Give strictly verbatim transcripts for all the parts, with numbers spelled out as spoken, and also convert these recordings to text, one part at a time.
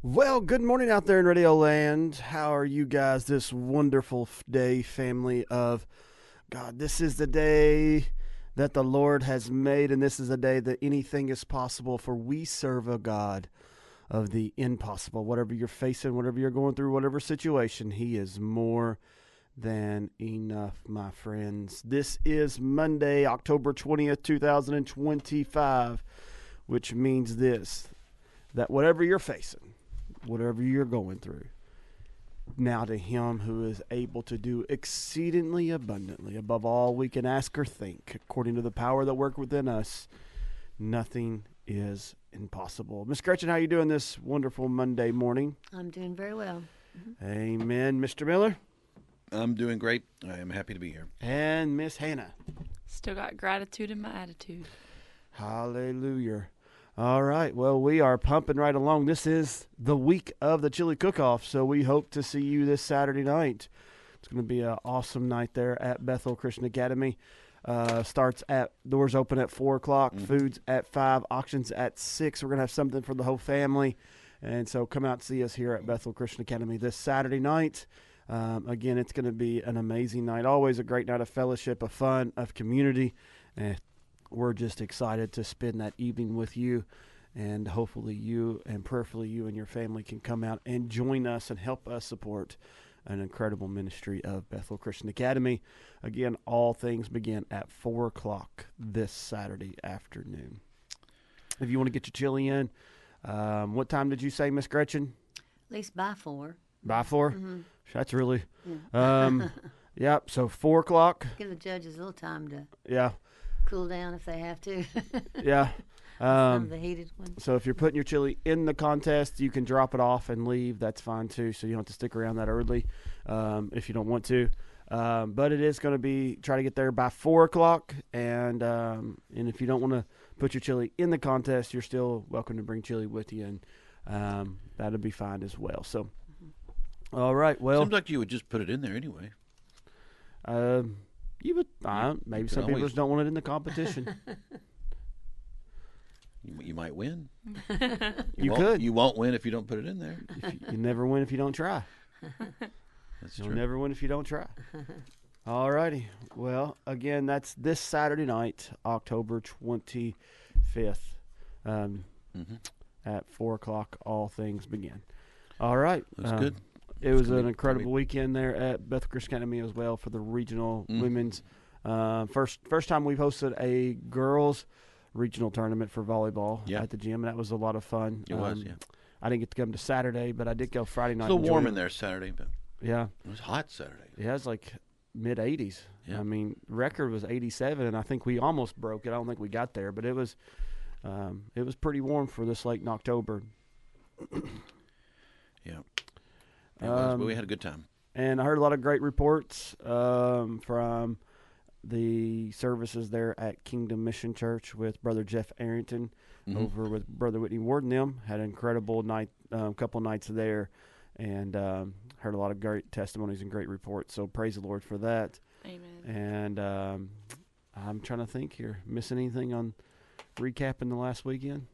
Well, good morning out there in Radio Land. How are you guys this wonderful f- day, family of God? This is the day that the Lord has made, and this is a day that anything is possible, for we serve a God of the impossible. Whatever you're facing, whatever you're going through, whatever situation, He is more than enough, my friends. This is Monday, October twentieth, two thousand twenty-five, which means this, that whatever you're facing, whatever you're going through, now to Him who is able to do exceedingly abundantly above all we can ask or think, according to the power that works within us, nothing is impossible. Miss Gretchen, how you doing this wonderful Monday morning? I'm doing very well. Amen. Mister Miller I'm doing great. I am happy to be here. and Miss Hannah. Still got gratitude in my attitude. Hallelujah. All right. Well, we are pumping right along. This is the week of the chili cook-off, so we hope to see you this Saturday night. It's going to be an awesome night there at Bethel Christian Academy. Uh, starts at, doors open at four o'clock, Mhm. food's at five, auctions at six. We're going to have something for the whole family. And so come out and see us here at Bethel Christian Academy this Saturday night. Um, again, it's going to be an amazing night. Always a great night of fellowship, of fun, of community. And we're just excited to spend that evening with you, and hopefully you and prayerfully you and your family can come out and join us and help us support an incredible ministry of Bethel Christian Academy. Again, all things begin at four o'clock this Saturday afternoon. If you want to get your chili in, um, what time did you say, Miss Gretchen? At least by four. By four? Mm-hmm. That's really, Yeah. um, yep, so four o'clock. Give the judges a little time to Yeah, cool down if they have to. yeah. Some Um, of the heated ones. So if you're putting your chili in the contest, you can drop it off and leave. That's fine too. So you don't have to stick around that early um, if you don't want to. Um, but it is going to be try to get there by four o'clock. And um, and if you don't want to put your chili in the contest, you're still welcome to bring chili with you, and um, that'll be fine as well. So, all right. Well, Seems like you would just put it in there anyway. um, you would. Uh, maybe you some can people always- just don't want it in the competition. You, you might win. You won't- could. You won't win if you don't put it in there. If you, you never win if you don't try. That's You'll true. never win if you don't try. All righty. Well, again, that's this Saturday night, October twenty-fifth, um, Mhm. at four o'clock. All things begin. All right. That's um, good. It was It's gonna an be- incredible gonna weekend there at Bethel Christian Academy as well for the regional Mm. women's. Uh, first first time we've hosted a girls regional tournament for volleyball Yeah. at the gym, and that was a lot of fun. It was, Um, yeah. I didn't get to come to Saturday, but I did go Friday It's night. a little and warm join- in there Saturday, but Yeah. it was hot Saturday. Yeah, it's like mid eighties. Yeah. I mean, record was eighty-seven, and I think we almost broke it. I don't think we got there, but it was um, it was pretty warm for this late in October. Yeah. It was, Um, but we had a good time. And I heard a lot of great reports um, from the services there at Kingdom Mission Church with Brother Jeff Arrington Mhm. over with Brother Whitney Ward and them. Had an incredible night, um, couple nights there, and um, heard a lot of great testimonies and great reports. So praise the Lord for that. Amen. And um, I'm trying to think here. Miss anything on recapping the last weekend?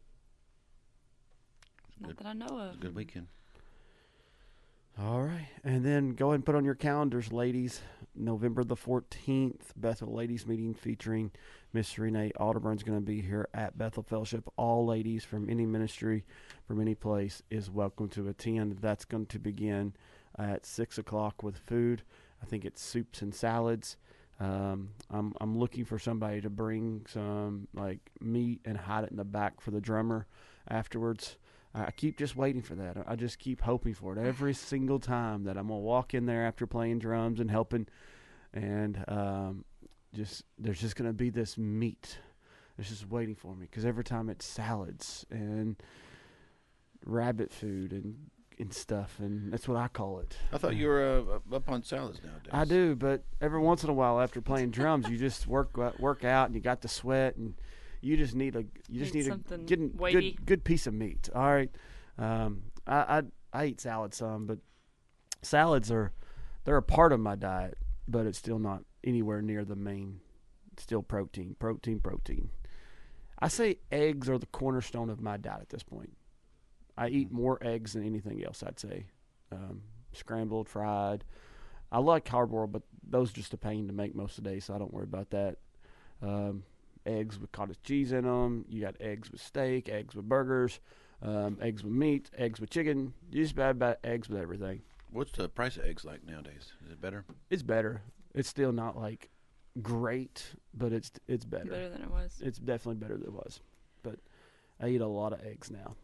Not that I know It was of. a good weekend. All right. And then go ahead and put on your calendars, ladies. November the fourteenth, Bethel Ladies Meeting featuring Miss Renee Alderburn's going to be here at Bethel Fellowship. All ladies from any ministry, from any place, is welcome to attend. That's going to begin at six o'clock with food. I think it's soups and salads. Um, I'm I'm looking for somebody to bring some like meat and hide it in the back for the drummer afterwards. I keep just waiting for that. I just keep hoping for it every single time that I'm gonna walk in there after playing drums and helping, and um, just there's just gonna be this meat. It's just waiting for me because every time it's salads and rabbit food and and stuff, and that's what I call it. I thought you were uh, up on salads nowadays. I do, but every once in a while after playing drums, you just work work out and you got the sweat and you just need a you just Need need a something good, weighty. good good piece of meat. All right, um, I, I I eat salad some, but salads are they're a part of my diet, but it's still not anywhere near the main. It's still protein, protein, protein. I say eggs are the cornerstone of my diet at this point. I eat more eggs than anything else, I'd say. Um, scrambled, fried. I like hard boiled, but those are just a pain to make most of the day, so I don't worry about that. Um, eggs with cottage cheese in them. You got eggs with steak, eggs with burgers, um, eggs with meat, eggs with chicken. You just about, about eggs with everything. What's the price of eggs like nowadays? Is it better? It's better. It's still not like great, but it's it's better. Better than it was. It's definitely better than it was. But I eat a lot of eggs now.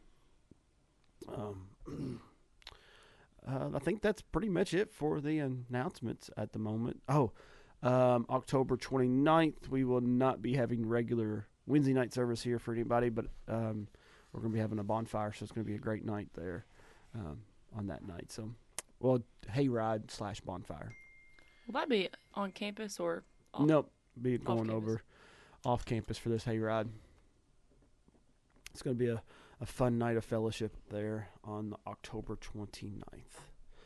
Um, uh, I think that's pretty much it for the announcements at the moment. Oh, um, October twenty-ninth, we will not be having regular Wednesday night service here for anybody, but um, we're going to be having a bonfire, so it's going to be a great night there um, on that night. So, well, hayride slash bonfire. Will that be on campus or off? Nope, be going campus. over off campus for this hayride. It's going to be a, a fun night of fellowship there on October twenty-ninth.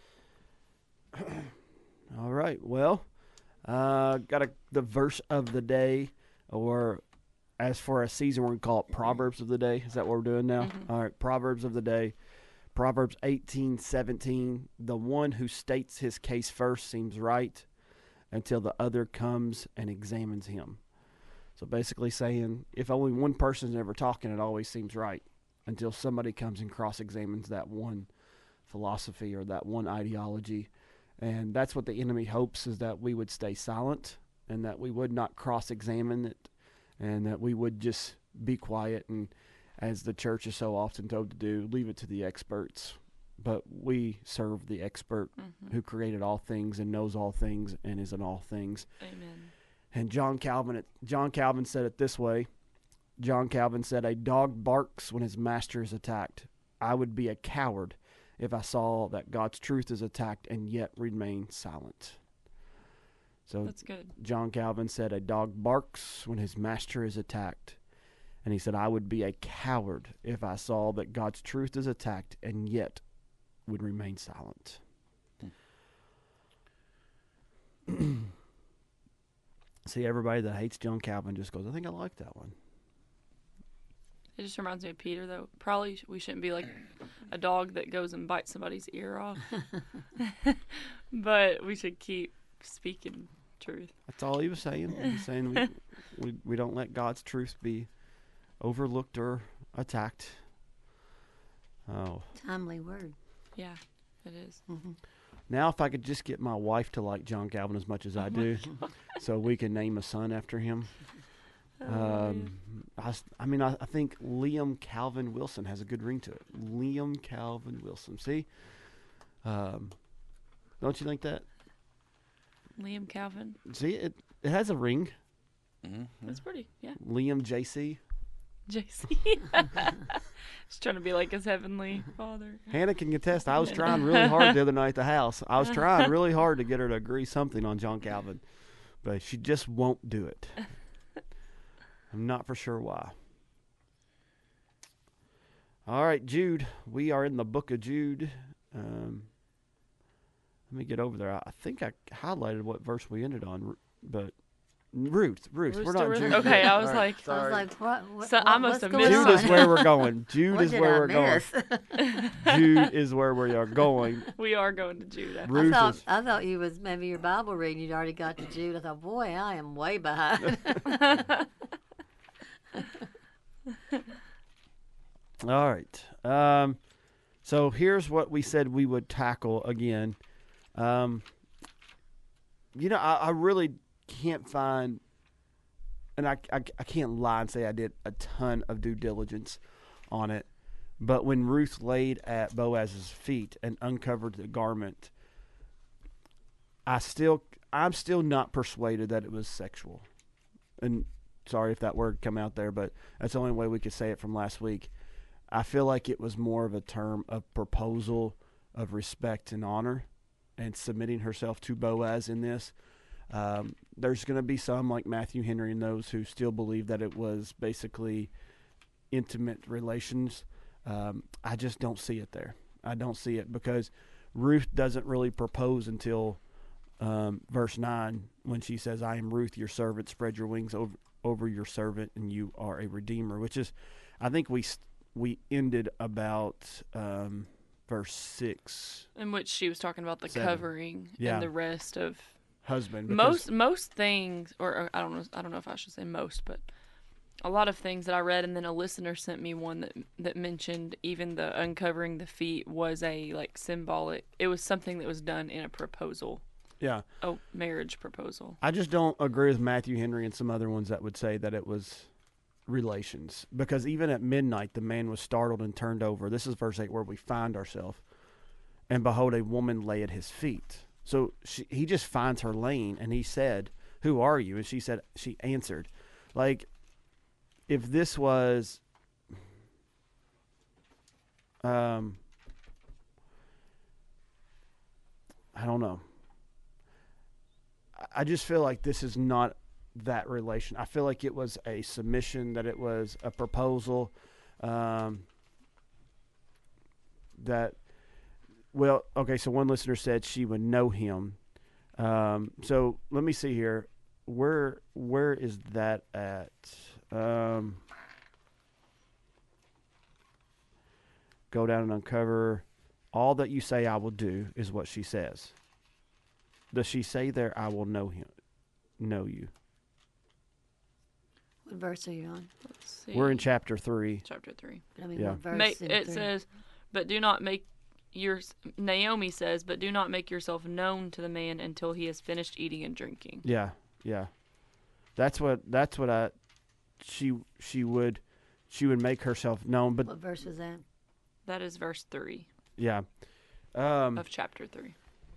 All right, well, uh, got a, the verse of the day, or as for a season, we're going to call it Proverbs of the day. Is that what we're doing now? Mhm. All right, Proverbs of the day. Proverbs eighteen seventeen. The one who states his case first seems right until the other comes and examines him. So basically saying, if only one person's ever talking, it always seems right until somebody comes and cross-examines that one philosophy or that one ideology. And that's what the enemy hopes, is that we would stay silent and that we would not cross-examine it and that we would just be quiet and, as the church is so often told to do, leave it to the experts. But we serve the expert Mhm. who created all things and knows all things and is in all things. Amen. And John Calvin, John Calvin said it this way. John Calvin said, "A dog barks when his master is attacked. I would be a coward if I saw that God's truth is attacked and yet remain silent." So That's good. John Calvin said, "A dog barks when his master is attacked." And he said, "I would be a coward if I saw that God's truth is attacked and yet would remain silent." See, everybody that hates John Calvin just goes, "I think I like that one." It just reminds me of Peter, though. Probably sh- we shouldn't be like a dog that goes and bites somebody's ear off. But we should keep speaking truth. That's all he was saying. He was saying we, we, we don't let God's truth be overlooked or attacked. Oh. Timely word. Yeah, it is. Hmm. Now if I could just get my wife to like John Calvin as much as I do, so we can name a son after him. Um, I, s- I mean, I, I think Liam Calvin Wilson has a good ring to it. Liam Calvin Wilson. See? Um, don't you think that? Liam Calvin. See, it, it has a ring. Mm-hmm. That's pretty, yeah. Liam J C. J C. Just trying to be like his heavenly father. Hannah can contest. I was trying really hard the other night at the house. I was trying really hard to get her to agree something on John Calvin, but she just won't do it. I'm not for sure why. All right, Jude. We are in the book of Jude. Um, let me get over there. I I think I highlighted what verse we ended on, R- but Ruth. Ruth. We're We're still not Ruth? Jude. Okay, yet. I was All right, like- I was sorry. like, what? what, So I what- must what's have going missed Jude on? is where we're going. Jude What is did where I we're going. miss? Jude is where we are going. We are going to Judah. I Ruth thought is. I thought you was maybe your Bible reading. You'd already got to Jude. I thought, boy, I am way behind. All right. Um, so here's what we said we would tackle again. Um, you know, I, I really can't find, and I, I, I can't lie and say I did a ton of due diligence on it. But when Ruth laid at Boaz's feet and uncovered the garment, I still, I'm still not persuaded that it was sexual. And sorry if that word come out there, but that's the only way we could say it from last week. I feel like it was more of a term of proposal of respect and honor and submitting herself to Boaz in this. Um, there's going to be some like Matthew Henry and those who still believe that it was basically intimate relations. Um, I just don't see it there. I don't see it because Ruth doesn't really propose until um, verse nine when she says, "I am Ruth, your servant. Spread your wings over, over your servant, and you are a redeemer," which is, I think we we ended about um, verse six, In which she was talking about the Seven. covering Yeah. and the rest of husband. because- most most things, or, or I don't know, I don't know if I should say most, but a lot of things that I read, and then a listener sent me one that that mentioned even the uncovering the feet was a like symbolic. It was something that was done in a proposal, Yeah. a marriage proposal. I just don't agree with Matthew Henry and some other ones that would say that it was relations. Because even at midnight, the man was startled and turned over. This is verse eight where we find ourselves. And behold, a woman lay at his feet. So she, he just finds her laying, and he said, "Who are you?" And she said, she answered. Like, if this was, um, I don't know. I just feel like this is not that relation. I feel like it was a submission, that it was a proposal, um, that, well, okay, so one listener said she would know him. Um, so let me see here. Where, where is that at? Um, go down and uncover. All that you say I will do is what she says. Does she say there, I will know him, know you? What verse are you on? Let's see. We're in chapter three. chapter three. I mean, Yeah. what verse? Make, in it three? says, but do not make your Naomi says, but do not make yourself known to the man until he has finished eating and drinking. Yeah, yeah. That's what. That's what I. She she would, she would make herself known. But What verse was that? That is verse three yeah, um, of chapter three.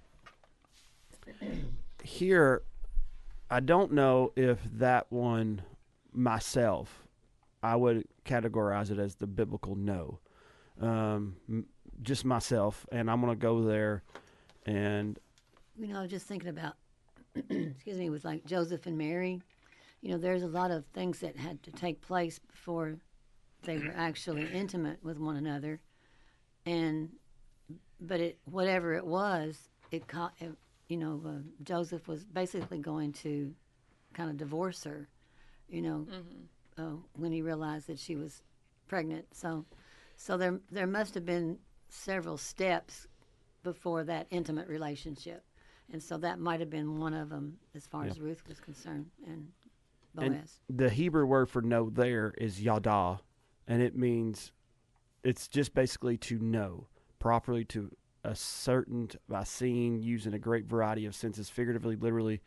here, I don't know if that one myself, I would categorize it as the biblical no. Um, m- just myself, and I'm gonna go there, and You know, I was just thinking about, excuse me, with like Joseph and Mary. You know, there's a lot of things that had to take place before they were actually intimate with one another, and but it whatever it was, it, co- it you know, uh, Joseph was basically going to kind of divorce her, you know, uh, when he realized that she was pregnant. So, so there there must have been several steps before that intimate relationship, and so that might have been one of them as far Yeah. as Ruth was concerned and Boaz. And the Hebrew word for know there is yada, and it means, it's just basically to know, properly to ascertain by seeing, using a great variety of senses, figuratively, literally.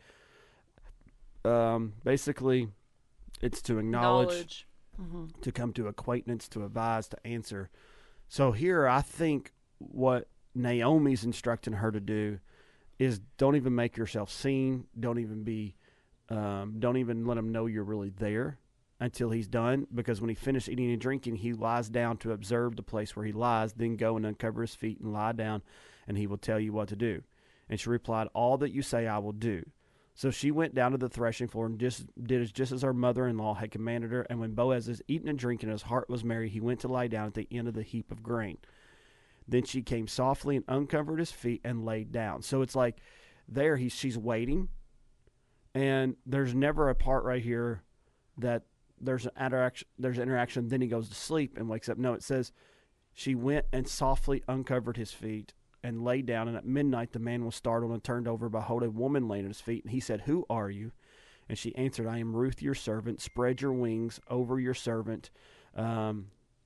Um, basically, it's to acknowledge, Knowledge. hmm to come to acquaintance, to advise, to answer. So here, I think what Naomi's instructing her to do is don't even make yourself seen. Don't even be, um, don't even let him know you're really there until he's done. Because when he finished eating and drinking, he lies down to observe the place where he lies. Then go and uncover his feet and lie down, and he will tell you what to do. And she replied, all that you say I will do. So she went down to the threshing floor and just did as, just as her mother-in-law had commanded her. And when Boaz was eating and drinking, his heart was merry, he went to lie down at the end of the heap of grain. Then she came softly and uncovered his feet and laid down. So it's like there he, she's waiting, and there's never a part right here that there's an interaction. There's an interaction. Then he goes to sleep and wakes up. No, it says she went and softly uncovered his feet and lay down, and at midnight the man was startled and turned over. Behold, a woman lay at his feet, and he said, who are you? And she answered, I am Ruth your servant. Spread your wings over your servant. Um,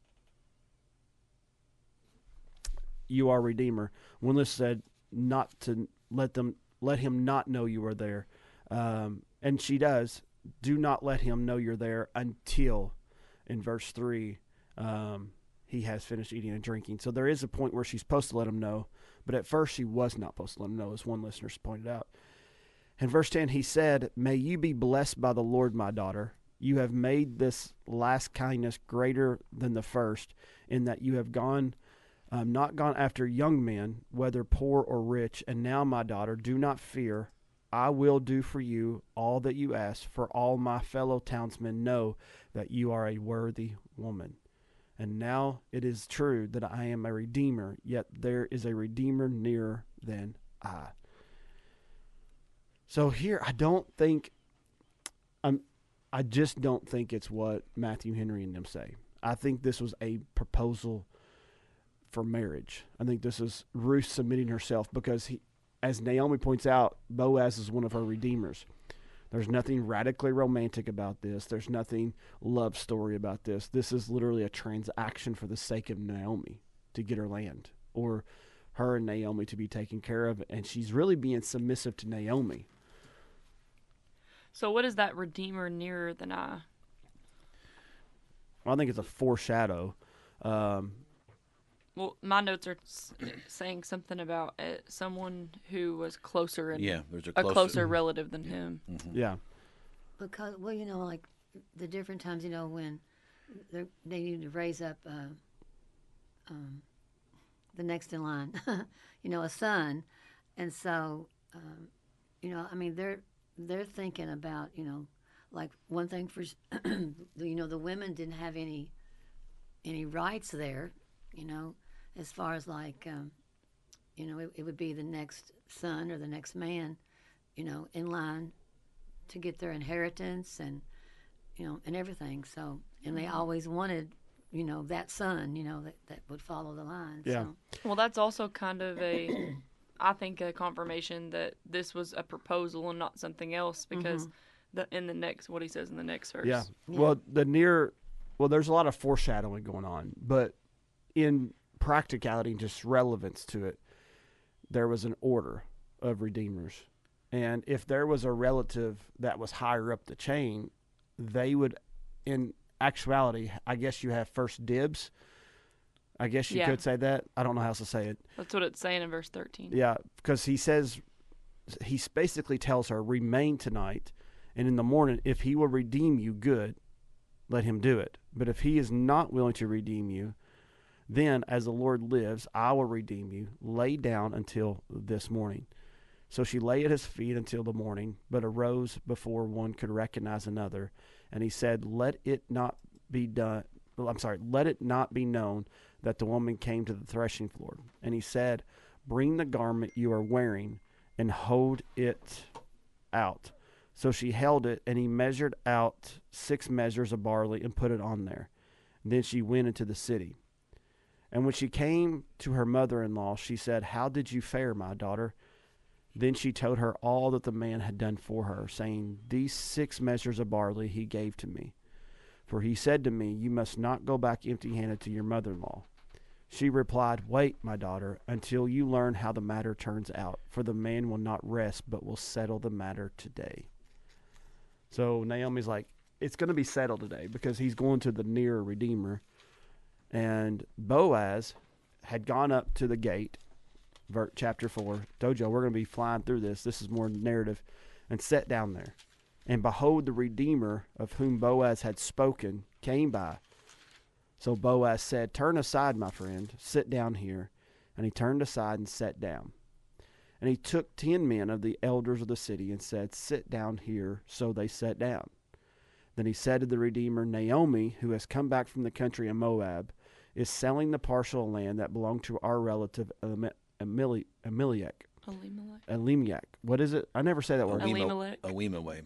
you are Redeemer. Winless said not to let them let him not know you are there. Um, and she does. Do not let him know you're there until, in verse three, um, he has finished eating and drinking. So there is a point where she's supposed to let him know, but at first she was not supposed to let him know, as one listener pointed out. In verse ten, he said, may you be blessed by the Lord, my daughter. You have made this last kindness greater than the first, in that you have gone, um, not gone after young men, whether poor or rich. And now, my daughter, do not fear. I will do for you all that you ask, for all my fellow townsmen know that you are a worthy woman. And now it is true that I am a redeemer, yet there is a redeemer nearer than I. So here, I don't think, I'm, I just don't think it's what Matthew Henry and them say. I think this was a proposal for marriage. I think this is Ruth submitting herself because, he, as Naomi points out, Boaz is one of her redeemers. There's nothing radically romantic about this. There's nothing love story about this. This is literally a transaction for the sake of Naomi to get her land, or her and Naomi to be taken care of. And she's really being submissive to Naomi. So what is that redeemer nearer than I? I think it's a foreshadow. Um, Well, my notes are s- saying something about uh, someone who was closer and Yeah, there's a a closer. closer relative than him. yeah. Because, well, you know, like the different times, you know, when they're- they need to raise up uh, um, the next in line, you know, a son. And so, um, you know, I mean, they're they're thinking about, you know, like one thing for, s- you know, the women didn't have any any rights there, you know, as far as like, um, you know, it, it would be the next son or the next man, you know, in line to get their inheritance and, you know, and everything. So, and they always wanted, you know, that son, you know, that, that would follow the line. Yeah. So, Well, that's also kind of a, I think, a confirmation that this was a proposal and not something else because the in the next, what he says in the next verse. Yeah. Yeah. Well, the near, well, there's a lot of foreshadowing going on, but in practicality and just relevance to it, there was an order of redeemers. And if there was a relative that was higher up the chain, they would, in actuality, I guess you have first dibs. I guess you Yeah. could say that. I don't know how else to say it. That's what it's saying in verse thirteen. Yeah, because he says, he basically tells her, remain tonight, and in the morning, if he will redeem you, good, let him do it. But if he is not willing to redeem you, then as the Lord lives, I will redeem you. Lay down until this morning. So she lay at his feet until the morning, but arose before one could recognize another. And he said, let it not be done. Well, I'm sorry, let it not be known that the woman came to the threshing floor. And he said, bring the garment you are wearing and hold it out. So she held it, and he measured out six measures of barley and put it on there. And then she went into the city. And when she came to her mother-in-law, she said, how did you fare, my daughter? Then she told her all that the man had done for her, saying, these six measures of barley he gave to me. For he said to me, you must not go back empty-handed to your mother-in-law. She replied, wait, my daughter, until you learn how the matter turns out, for the man will not rest, but will settle the matter today. So Naomi's like, it's going to be settled today because he's going to the near Redeemer. And Boaz had gone up to the gate, ver- chapter four. Dojo, we're going to be flying through this. This is more narrative. And sat down there. And behold, the Redeemer of whom Boaz had spoken came by. So Boaz said, turn aside, my friend, sit down here. And he turned aside and sat down. And he took ten men of the elders of the city and said, sit down here. So they sat down. Then he said to the Redeemer, Naomi, who has come back from the country of Moab, is selling the parcel of land that belonged to our relative Emili- Elimelech. Elimelech. Elimelech. What is it? I never say that word. Elimelech. Awema way.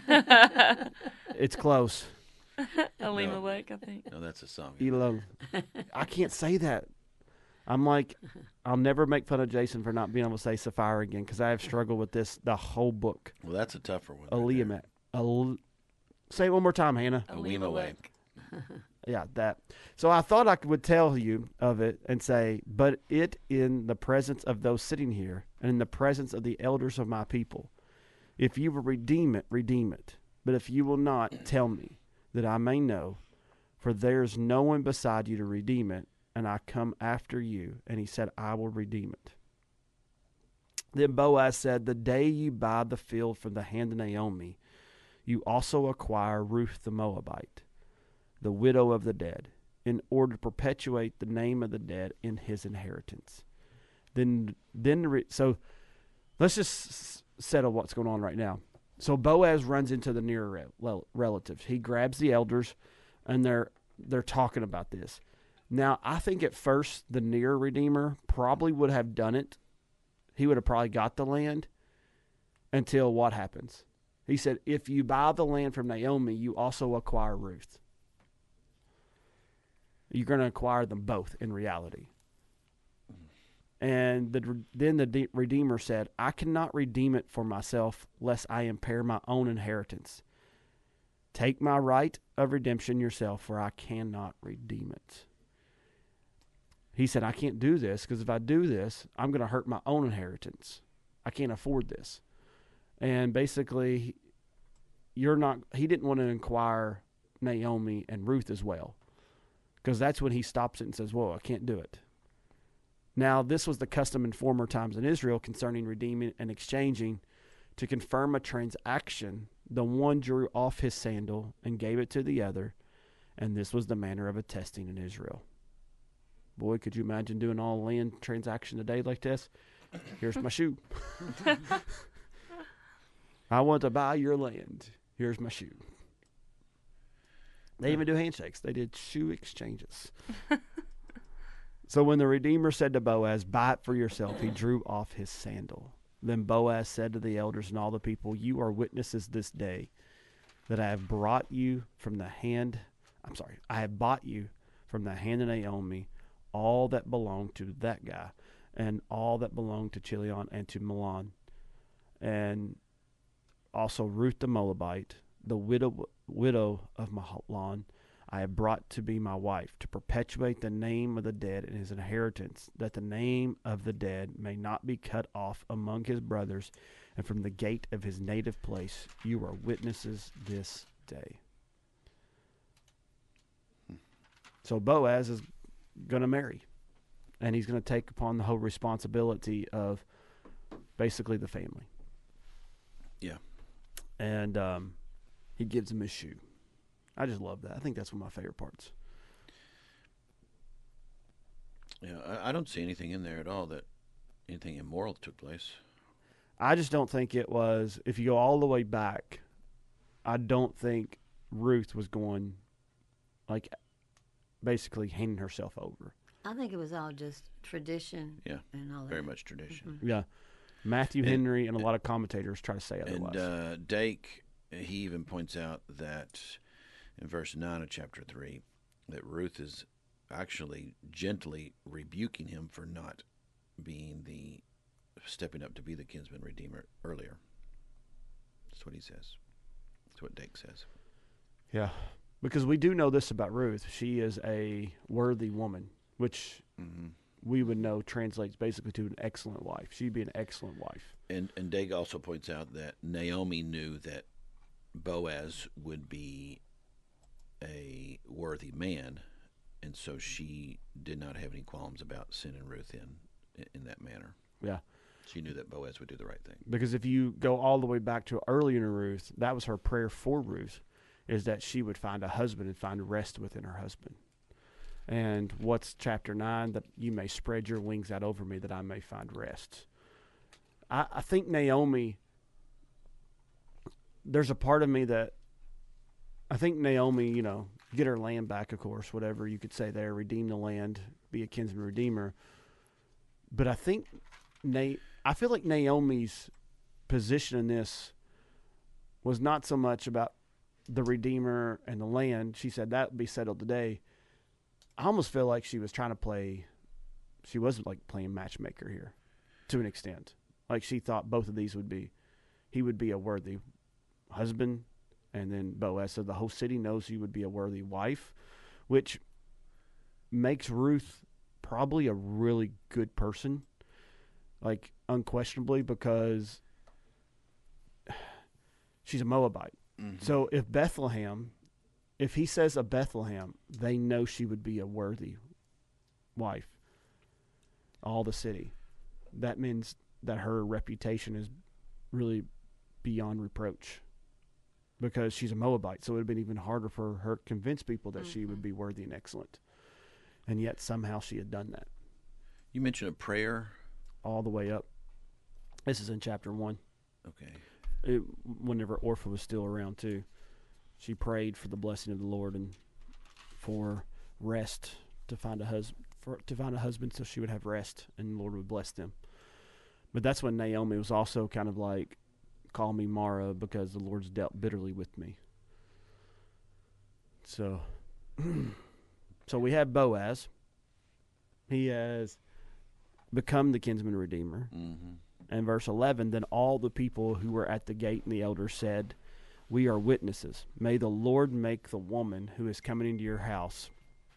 It's close. Elimelech, I think. No, that's a song. Elo. I can't say that. I'm like, I'll never make fun of Jason for not being able to say Sapphire again because I have struggled with this the whole book. Well, that's a tougher one. right Elimelech. El- say it one more time, Hannah. Awema way. Yeah, that. So I thought I would tell you of it and say, but it in the presence of those sitting here and in the presence of the elders of my people. If you will redeem it, redeem it. But if you will not, tell me that I may know, for there is no one beside you to redeem it, and I come after you. And he said, I will redeem it. Then Boaz said, the day you buy the field from the hand of Naomi, you also acquire Ruth the Moabite, the widow of the dead, in order to perpetuate the name of the dead in his inheritance. Then, then, so let's just s- settle what's going on right now. So Boaz runs into the nearer rel- relatives. He grabs the elders, and they're they're talking about this. Now, I think at first the near Redeemer probably would have done it. He would have probably got the land until what happens? He said, if you buy the land from Naomi, you also acquire Ruth. You're going to acquire them both in reality. And the, then the de- Redeemer said, I cannot redeem it for myself, lest I impair my own inheritance. Take my right of redemption yourself, for I cannot redeem it. He said, I can't do this, because if I do this, I'm going to hurt my own inheritance. I can't afford this. And basically, you're not. He didn't want to inquire Naomi and Ruth as well, because that's when he stops it and says, whoa, I can't do it. Now, this was the custom in former times in Israel concerning redeeming and exchanging. To confirm a transaction, the one drew off his sandal and gave it to the other, and this was the manner of attesting in Israel. Boy, could you imagine doing all land transaction today like this? Here's my shoe. I want to buy your land. Here's my shoe. They even do handshakes. They did shoe exchanges. So when the Redeemer said to Boaz, buy it for yourself, he drew off his sandal. Then Boaz said to the elders and all the people, you are witnesses this day that I have brought you from the hand, I'm sorry, I have bought you from the hand of Naomi all that belonged to that guy and all that belonged to Chilion and to Milan, and also Ruth the Moabite, the widow widow of Mahlon, I have brought to be my wife, to perpetuate the name of the dead and his inheritance, that the name of the dead may not be cut off among his brothers, and from the gate of his native place you are witnesses this day. So Boaz is going to marry, and he's going to take upon the whole responsibility of basically the family. Yeah. And um, he gives him his shoe. I just love that. I think that's one of my favorite parts. Yeah, I, I don't see anything in there at all that anything immoral took place. I just don't think it was, if you go all the way back, I don't think Ruth was going, like, basically handing herself over. I think it was all just tradition. Yeah, and all very that. much tradition. Yeah. Matthew And- Henry and a lot of commentators try to say And otherwise. uh, Dake, he even points out that in verse nine of chapter three, that Ruth is actually gently rebuking him for not being the, stepping up to be the kinsman redeemer earlier. That's what he says. That's what Dake says. Yeah. Because we do know this about Ruth. She is a worthy woman, which Mm-hmm. we would know translates basically to an excellent wife. She'd be an excellent wife. And and Dake also points out that Naomi knew that Boaz would be a worthy man, and so she did not have any qualms about sending Ruth in in that manner. Yeah. She knew that Boaz would do the right thing. Because if you go all the way back to earlier in Ruth, that was her prayer for Ruth, is that she would find a husband and find rest within her husband. And what's chapter nine? That you may spread your wings out over me, that I may find rest. I, I think Naomi, there's a part of me that, I think Naomi, you know, get her land back, of course, whatever you could say there, redeem the land, be a kinsman redeemer. But I think, Na- I feel like Naomi's position in this was not so much about the redeemer and the land. She said that would be settled today. I almost feel like she was trying to play, she wasn't like playing matchmaker here to an extent. Like she thought both of these would be, he would be a worthy husband, and then Boaz said the whole city knows he would be a worthy wife, which makes Ruth probably a really good person, like unquestionably, because she's a Moabite. Mm-hmm. So if Bethlehem, if he says of Bethlehem, they know she would be a worthy wife. All the city. That means that her reputation is really beyond reproach, because she's a Moabite. So it would have been even harder for her to convince people that mm-hmm. she would be worthy and excellent. And yet somehow she had done that. You mentioned a prayer. All the way up. This is in chapter one. Okay. It, whenever Orpha was still around too. She prayed for the blessing of the Lord and for rest to find a husband, for to find a husband, so she would have rest and the Lord would bless them. But that's when Naomi was also kind of like, call me Mara, because the Lord's dealt bitterly with me. So So we have Boaz. He has become the kinsman redeemer. Mm-hmm. And verse eleven, then all the people who were at the gate and the elders said, we are witnesses. May the Lord make the woman who is coming into your house.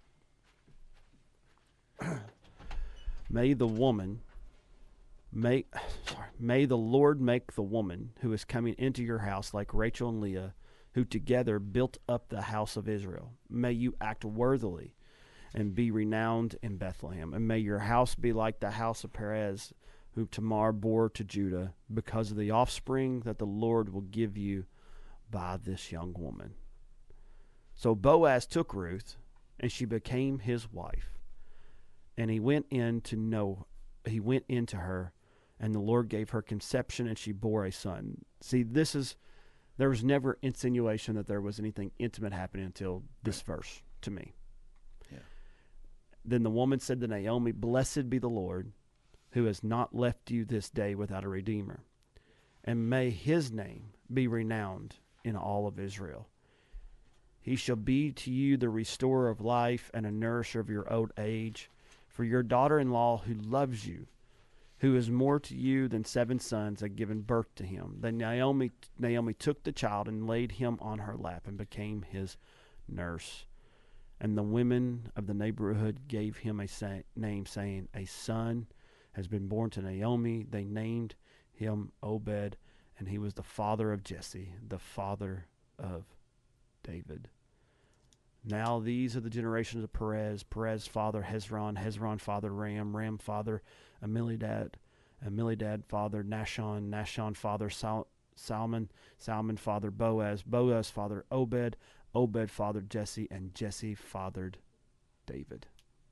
May the woman make sorry, may the Lord make the woman who is coming into your house like Rachel and Leah, who together built up the house of Israel. May you act worthily and be renowned in Bethlehem. And may your house be like the house of Perez, who Tamar bore to Judah, because of the offspring that the Lord will give you by this young woman. So Boaz took Ruth, and she became his wife. And he went in to know, he went into her, and the Lord gave her conception, and she bore a son. See, this is, there was never insinuation that there was anything intimate happening until this verse to me. Yeah. Then the woman said to Naomi, blessed be the Lord, who has not left you this day without a redeemer. And may his name be renowned in all of Israel. He shall be to you the restorer of life and a nourisher of your old age. For your daughter-in-law who loves you, who is more to you than seven sons, had given birth to him. Then Naomi, Naomi took the child and laid him on her lap and became his nurse. And the women of the neighborhood gave him a say, name, saying, a son has been born to Naomi. They named him Obed, and he was the father of Jesse, the father of David. Now these are the generations of Perez. Perez father Hezron, Hezron father Ram, Ram father Amminadab, Amminadab father Nahshon, Nahshon father Sal- Salmon, Salmon father Boaz, Boaz father Obed, Obed fathered Jesse, and Jesse fathered David.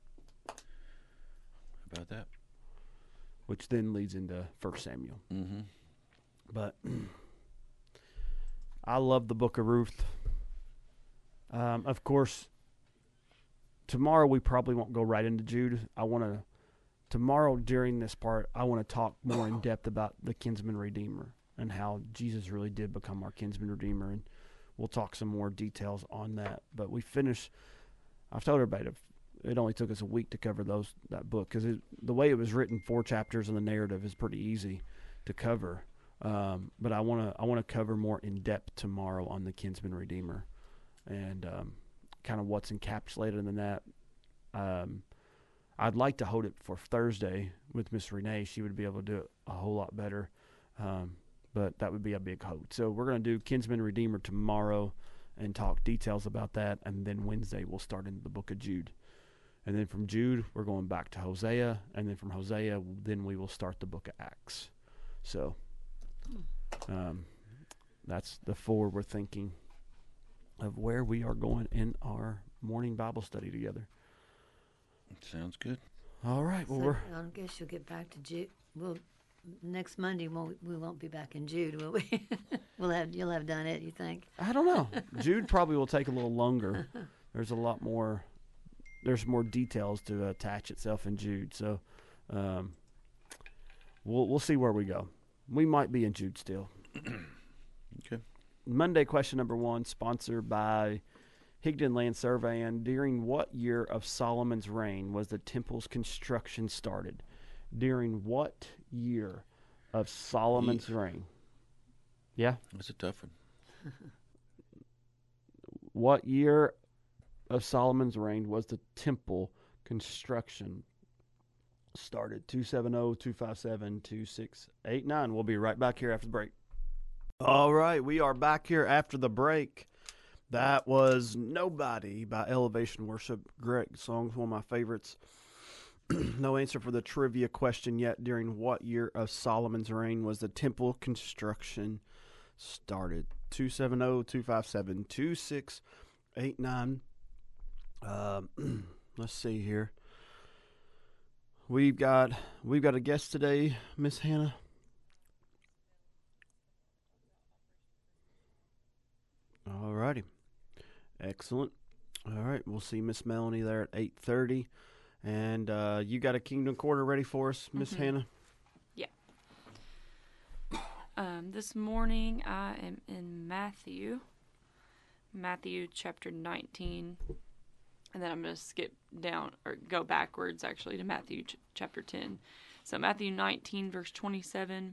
How about that? Which then leads into First Samuel. Mm-hmm. But I love the book of Ruth. Um, of course, tomorrow we probably won't go right into Jude. I want to, tomorrow during this part, I want to talk more in depth about the kinsman redeemer and how Jesus really did become our kinsman redeemer. And we'll talk some more details on that. But we finished, I've told everybody, it only took us a week to cover those that book because the way it was written, four chapters and the narrative is pretty easy to cover. Um, but I want to I want to cover more in depth tomorrow on the kinsman redeemer and um, kind of what's encapsulated in that. Um, I'd like to hold it for Thursday with Miss Renee. She would be able to do it a whole lot better, um, but that would be a big hold. So we're going to do kinsman redeemer tomorrow and talk details about that, and then Wednesday we'll start into the book of Jude. And then from Jude, we're going back to Hosea. And then from Hosea, then we will start the book of Acts. So um, that's the forward we're thinking of where we are going in our morning Bible study together. Sounds good. All right. Well, So we're I guess you'll get back to Jude. Well, next Monday won't, we won't be back in Jude, will we? we'll have you'll have done it. You think? I don't know. Jude probably will take a little longer. There's a lot more. There's more details to attach itself in Jude. So um, we'll we'll see where we go. We might be in Jude still. Okay. Monday question number one, sponsored by Higdon Land Surveying. During what year of Solomon's reign was the temple's construction started? During what year of Solomon's reign? Yeah? That's a tough one. What year of Solomon's reign was the temple construction started? two seven zero, two five seven, two six eight nine. We'll be right back here after the break. All right, we are back here after the break. That was Nobody by Elevation Worship. Great song, one of my favorites. No answer for the trivia question yet. During what year of Solomon's reign was the temple construction started? two seven zero, two five seven, two six eight nine. Um, let's see here. We've got we've got a guest today, Miss Hannah. All righty, excellent. All right, we'll see Miss Melanie there at eight thirty, and uh, you got a Kingdom Quarter ready for us, Miss Mm-hmm. Hannah. Um, this morning I am in Matthew, Matthew chapter nineteen. And then I'm going to skip down or go backwards actually to Matthew ch- chapter ten. So Matthew nineteen, verse twenty-seven.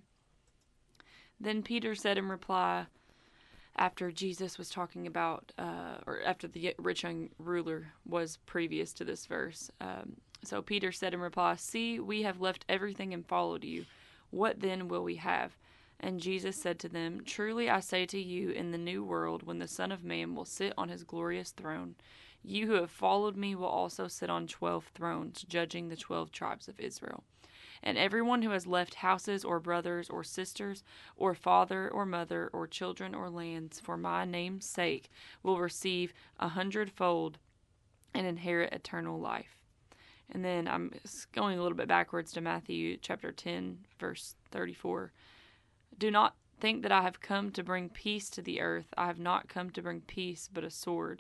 Then Peter said in reply, after Jesus was talking about, uh, or after the rich young ruler was previous to this verse. Um, so Peter said in reply, "See, we have left everything and followed you. What then will we have?" And Jesus said to them, "Truly I say to you, in the new world, when the Son of Man will sit on his glorious throne, you who have followed me will also sit on twelve thrones, judging the twelve tribes of Israel. And everyone who has left houses or brothers or sisters or father or mother or children or lands for my name's sake will receive a hundredfold and inherit eternal life." And then I'm going a little bit backwards to Matthew chapter ten, verse thirty-four. "Do not think that I have come to bring peace to the earth. I have not come to bring peace, but a sword."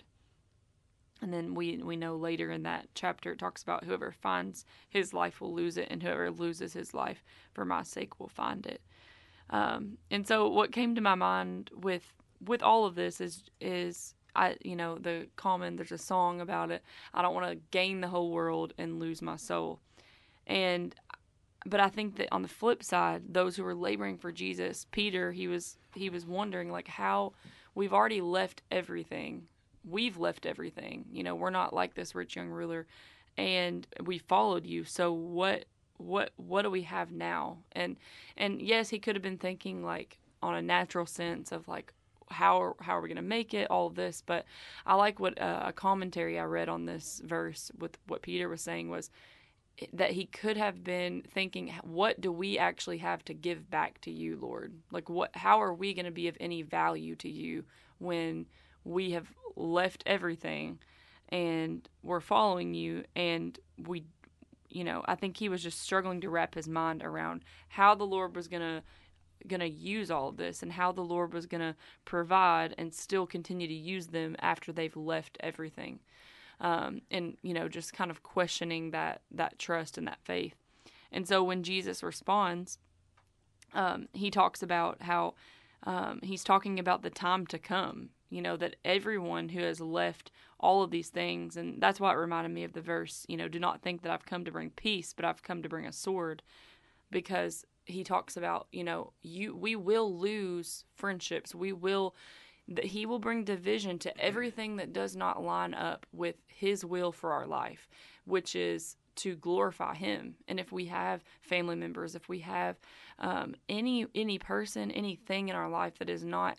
And then we, we know later in that chapter it talks about whoever finds his life will lose it, and whoever loses his life for my sake will find it. Um, and so what came to my mind with with all of this is is I you know the common there's a song about it. I don't want to gain the whole world and lose my soul. And but I think that on the flip side, those who were laboring for Jesus, Peter, he was he was wondering like how we've already left everything. We've left everything. You know, we're not like this rich young ruler, and we followed you. So what, what, what do we have now? And, and yes, he could have been thinking like on a natural sense of like, how are, how are we going to make it? All of this. But I like what uh, a commentary I read on this verse with what Peter was saying was that he could have been thinking, what do we actually have to give back to you, Lord? Like what, how are we going to be of any value to you when we have left everything and we're following you? And we, you know, I think he was just struggling to wrap his mind around how the Lord was going to going to use all of this and how the Lord was going to provide and still continue to use them after they've left everything. Um, and, you know, just kind of questioning that, that trust and that faith. And so when Jesus responds, um, he talks about how um, he's talking about the time to come. You know, that everyone who has left all of these things, and that's why it reminded me of the verse, you know, do not think that I've come to bring peace, but I've come to bring a sword, because he talks about, you know, you we will lose friendships. We will, that he will bring division to everything that does not line up with his will for our life, which is to glorify him. And if we have family members, if we have um, any any person, anything in our life that is not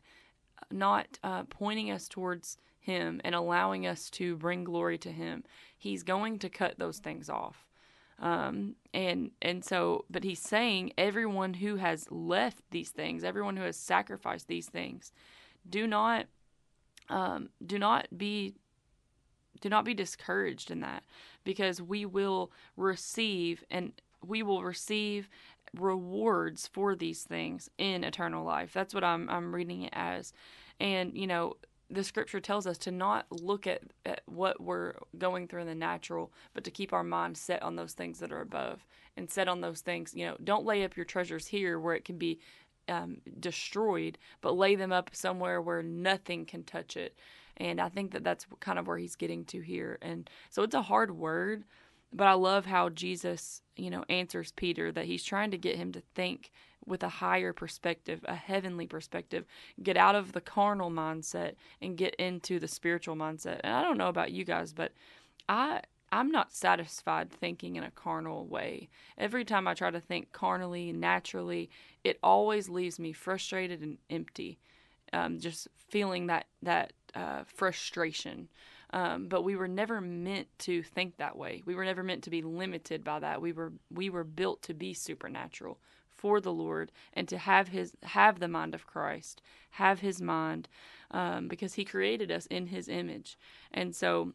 not uh, pointing us towards him and allowing us to bring glory to him, he's going to cut those things off. Um, and, and so, but he's saying everyone who has left these things, everyone who has sacrificed these things, do not, um, do not be, do not be discouraged in that, because we will receive and we will receive rewards for these things in eternal life. That's what I'm I'm reading it as. And, you know, the scripture tells us to not look at, at what we're going through in the natural, but to keep our mind set on those things that are above, and set on those things, you know, don't lay up your treasures here where it can be um, destroyed, but lay them up somewhere where nothing can touch it. And I think that that's kind of where he's getting to here. And so it's a hard word, but I love how Jesus, you know, answers Peter, that he's trying to get him to think with a higher perspective, a heavenly perspective, get out of the carnal mindset and get into the spiritual mindset. And I don't know about you guys, but I, I'm not satisfied thinking in a carnal way. Every time I try to think carnally, naturally, it always leaves me frustrated and empty, um, just feeling that, that uh, frustration. Um, but we were never meant to think that way. We were never meant to be limited by that. We were we were built to be supernatural for the Lord, and to have his have the mind of Christ, have his mind, um, because he created us in his image. And so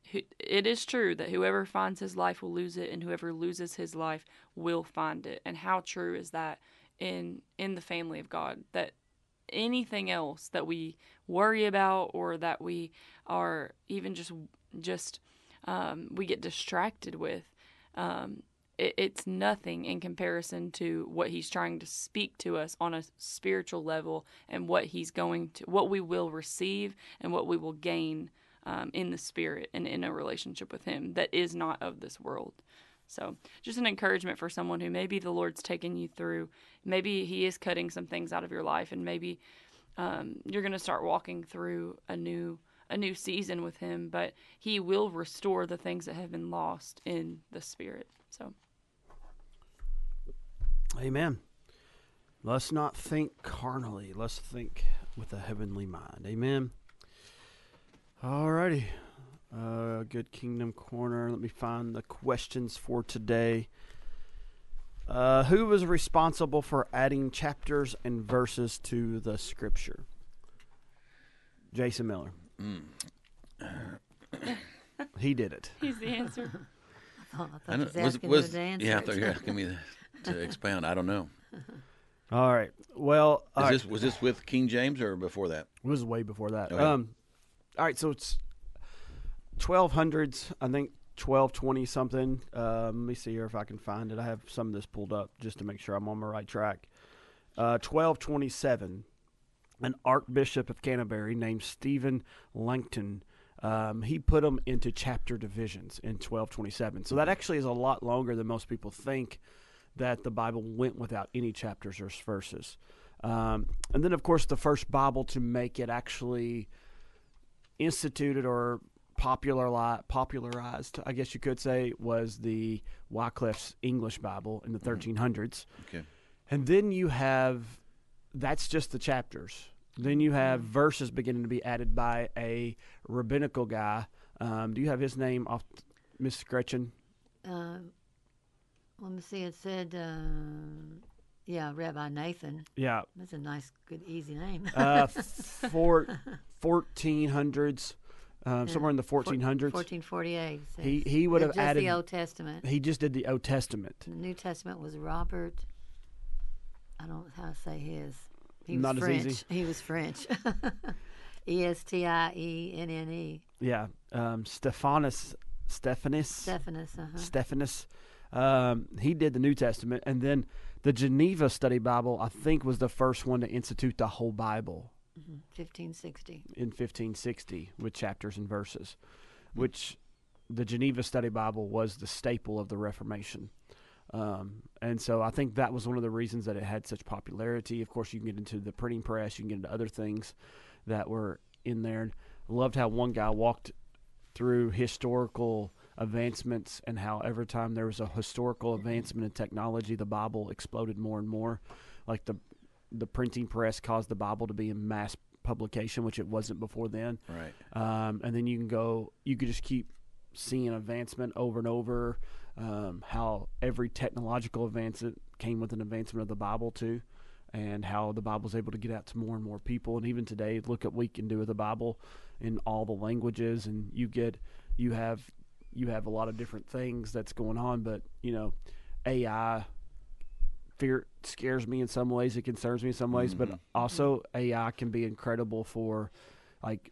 it is true that whoever finds his life will lose it, and whoever loses his life will find it. And how true is that in in the family of God, that anything else that we worry about, or that we are even just just um, we get distracted with, um, it, it's nothing in comparison to what he's trying to speak to us on a spiritual level, and what he's going to, what we will receive and what we will gain um, in the spirit and in a relationship with him that is not of this world. So just an encouragement for someone who maybe the Lord's taken you through. Maybe he is cutting some things out of your life, and maybe um, you're going to start walking through a new a new season with him, but he will restore the things that have been lost in the spirit. So, Amen. Let's not think carnally. Let's think with a heavenly mind. Amen. All righty. Uh, good Kingdom Corner. Let me find the questions for today. Uh, who was responsible for adding chapters and verses to the Scripture? Jason Miller. Mm. He did it. he's the answer. I thought, I I thought he don't- was was- asking was- you to answer yeah, I it. thought you were asking me to, to expound. I don't know. All right. Well, all Is right. this was this with King James or before that? It was way before that. Okay. Um, all right, so it's twelve hundreds, I think twelve twenty something. Uh, let me see here if I can find it. I have some of this pulled up just to make sure I'm on the right track. Uh, twelve twenty-seven, an Archbishop of Canterbury named Stephen Langton, um, he put them into chapter divisions in twelve twenty-seven. So that actually is a lot longer than most people think, that the Bible went without any chapters or verses. Um, and then, of course, the first Bible to make it actually instituted or popularized, popularized, I guess you could say, was the Wycliffe's English Bible in the thirteen hundreds. Okay. And then you have, that's just the chapters. Then you have verses beginning to be added by a rabbinical guy. Um, do you have his name off, Miss Gretchen? Uh, let me see. It said, uh, yeah, Rabbi Nathan. Yeah. That's a nice, good, easy name. Uh, four, fourteen hundreds, um, somewhere in the fourteen hundreds. fourteen forty-eight. says. He he would have Just added. the Old Testament. He just did the Old Testament. The New Testament was Robert. I don't know how to say his. He was Not as French. easy. He was French. E S T I E N N E. Yeah, um, Stephanus, Stephanus, Stephanus. Uh-huh. Stephanus. Um, he did the New Testament, and then the Geneva Study Bible, I think, was the first one to institute the whole Bible hmm fifteen sixty. in fifteen sixty with chapters and verses, which the Geneva Study Bible was the staple of the Reformation. Um, and so I think that was one of the reasons that it had such popularity. Of course, you can get into the printing press, you can get into other things that were in there. I loved how one guy walked through historical advancements and how every time there was a historical advancement in technology, the Bible exploded more and more. Like the the printing press caused the Bible to be in mass publication, which it wasn't before then. Right. Um, and then you can go, you could just keep seeing advancement over and over. Um, how every technological advancement came with an advancement of the Bible too, and how the Bible's able to get out to more and more people. And even today, look at what we can do with the Bible in all the languages, and you get, you have, you have a lot of different things that's going on. But you know, A I fear scares me in some ways. It concerns me in some ways, Mm-hmm. but also A I can be incredible for like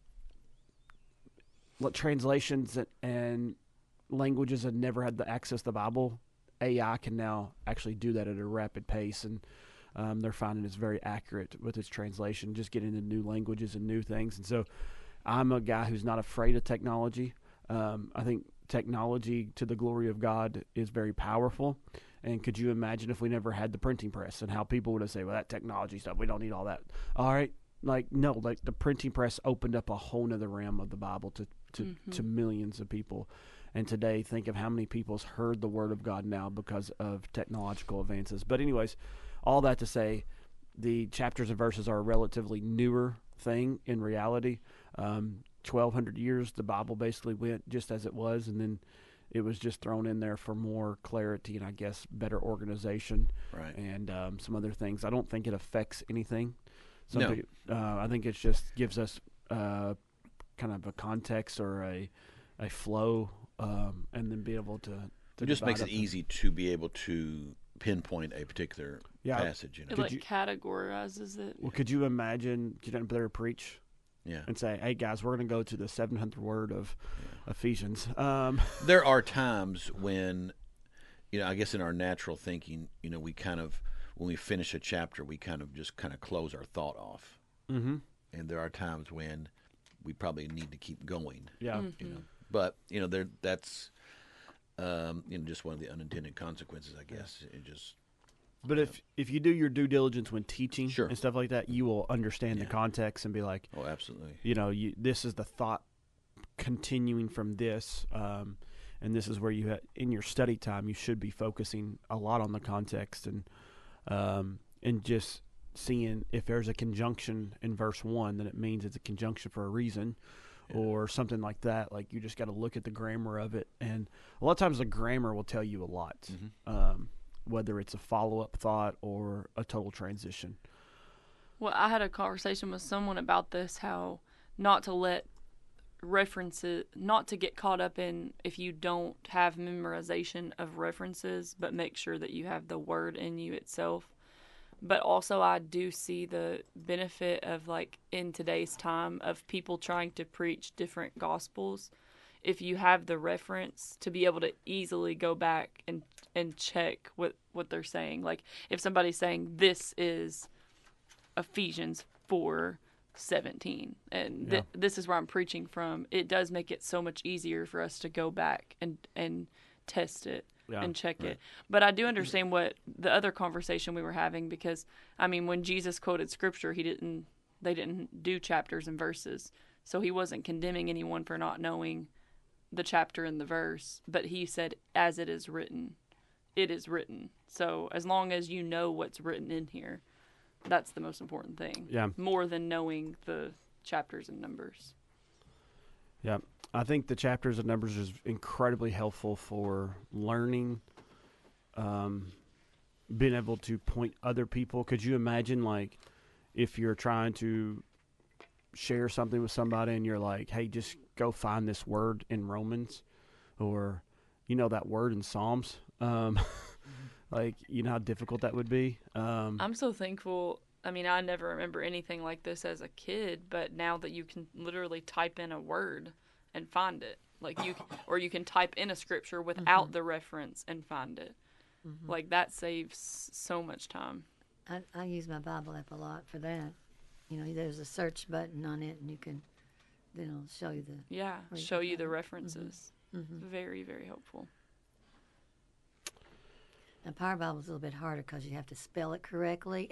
what translations and, and languages that never had the access to the Bible. A I can now actually do that at a rapid pace, and um, they're finding it's very accurate with its translation, just getting into new languages and new things. And so I'm a guy who's not afraid of technology. Um, I think technology to the glory of God is very powerful. And could you imagine if we never had the printing press and how people would have said, well, that technology stuff, we don't need all that. All right. Like, no, like the printing press opened up a whole nother realm of the Bible to, to, Mm-hmm. to millions of people. And today, think of how many people's heard the word of God now because of technological advances. But anyways, all that to say, the chapters and verses are a relatively newer thing in reality. Um, twelve hundred years, the Bible basically went just as it was, and then it was just thrown in there for more clarity and I guess better organization Right. and um, some other things. I don't think it affects anything. Some No. peop- uh, I think it just gives us uh, kind of a context or a a flow, um, and then be able to. to It just divide makes up it the- easy to be able to pinpoint a particular Yeah. passage. You know. It Could like you- categorizes it. Well, could you imagine getting up there to preach Yeah. and say, "Hey guys, we're going to go to the seven hundredth word of Ephesians." Um, There are times when, you know, I guess in our natural thinking, you know, we kind of, when we finish a chapter, we kind of just kind of close our thought off. mm-hmm. And there are times when we probably need to keep going. Yeah. You know, but you know, there that's um, you know just one of the unintended consequences, I guess. It just But if if you do your due diligence when teaching Sure. and stuff like that, you will understand the Yeah. context and be like, oh, absolutely. you know, you this is the thought continuing from this, um, and this is where you ha- in your study time you should be focusing a lot on the context and um, and just seeing if there's a conjunction in verse one, then it means it's a conjunction for a reason. Yeah. Or something like that. Like you just got to look at the grammar of it, and a lot of times the grammar will tell you a lot, Mhm. um, whether it's a follow-up thought or a total transition. Well, I had a conversation with someone about this, how not to let references, not to get caught up in if you don't have memorization of references, but make sure that you have the word in you itself. But also, I do see the benefit of, like, in today's time, of people trying to preach different gospels. If you have the reference to be able to easily go back and and check what, what they're saying. Like, if somebody's saying this is Ephesians four seventeen, and th- Yeah. this is where I'm preaching from, it does make it so much easier for us to go back and, and test it. Yeah, And check right. it. But I do understand what the other conversation we were having, because I mean, when Jesus quoted scripture, he didn't they didn't do chapters and verses. So he wasn't condemning anyone for not knowing the chapter and the verse, but he said, as it is written, it is written. So as long as you know what's written in here, that's the most important thing. Yeah. More than knowing the chapters and numbers. Yeah, I think the chapters and numbers is incredibly helpful for learning, um, being able to point other people. Could you imagine, like, if you're trying to share something with somebody and you're like, hey, just go find this word in Romans, or, you know, that word in Psalms? Um, like, you know how difficult that would be? Um, I'm so thankful. I mean, I never remember anything like this as a kid, but now that you can literally type in a word and find it, like you, or you can type in a scripture without the reference and find it, like that saves so much time. I, I use my Bible app a lot for that. You know, there's a search button on it, and you can, then it'll show you the. Yeah, Or you show can you the find it. references. Very, very helpful. Now, Power Bible's a little bit harder because you have to spell it correctly,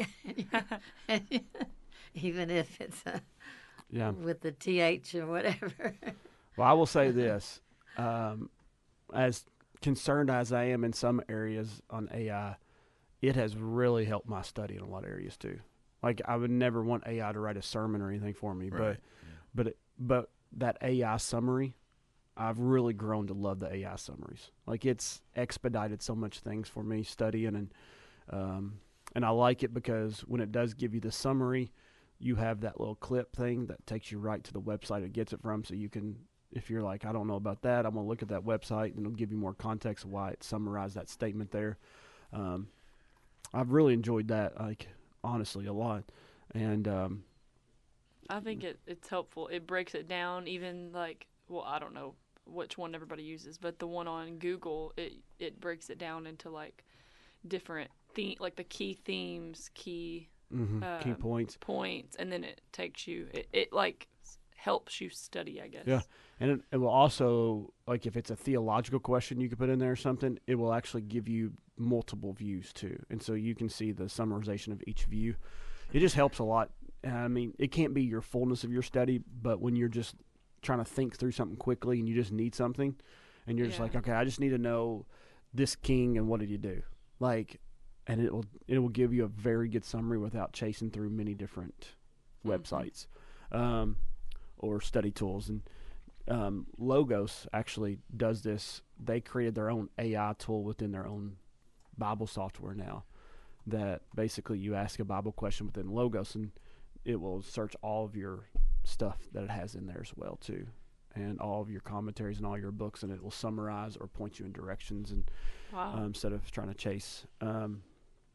even if it's uh, yeah. with the T H or whatever. Well, I will say this. Um, as concerned as I am in some areas on A I, it has really helped my study in a lot of areas too. Like, I would never want A I to write a sermon or anything for me, Right. but but it, but that A I summary, I've really grown to love the A I summaries. Like, it's expedited so much things for me studying, and um, and I like it because when it does give you the summary, you have that little clip thing that takes you right to the website it gets it from, so you can, if you're like, I don't know about that, I'm going to look at that website, and it'll give you more context of why it summarized that statement there. Um, I've really enjoyed that, like, honestly, a lot. And, um, I think it, it's helpful. It breaks it down, even like, well, I don't know which one everybody uses, but the one on Google, it, it breaks it down into like different theme, like the key themes, key mhm, key Um, points. points, and then it takes you, it, it like s- helps you study, I guess. Yeah. And it, it will also, like, if it's a theological question you could put in there or something, it will actually give you multiple views too. And so you can see the summarization of each view. It just helps a lot. I mean, it can't be your fullness of your study, but when you're just trying to think through something quickly and you just need something, and you're just Yeah. like, okay, I just need to know this king and what did you do? Like, and it will it will give you a very good summary without chasing through many different websites um, or study tools. And um, Logos actually does this. They created their own A I tool within their own Bible software now, that basically you ask a Bible question within Logos, and it will search all of your stuff that it has in there as well too, and all of your commentaries and all your books, and it will summarize or point you in directions, and Wow. um, instead of trying to chase. Um,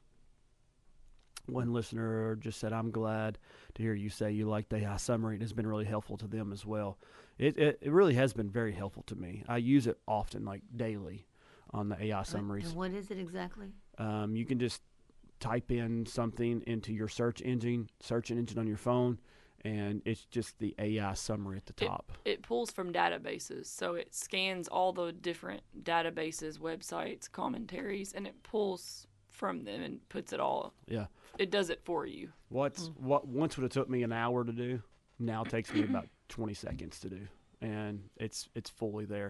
one listener just said, I'm glad to hear you say you like the A I summary. It has been really helpful to them as well. It, it it really has been very helpful to me. I use it often, like daily, on the A I summaries. And what is it exactly? Um, you can just type in something into your search engine, search engine on your phone, and it's just the A I summary at the top. It pulls from databases, so it scans all the different databases, websites, commentaries, and it pulls from them and puts it all. Yeah. It does it for you. What's what once would have took me an hour to do, now takes me about twenty seconds to do, and it's it's fully there.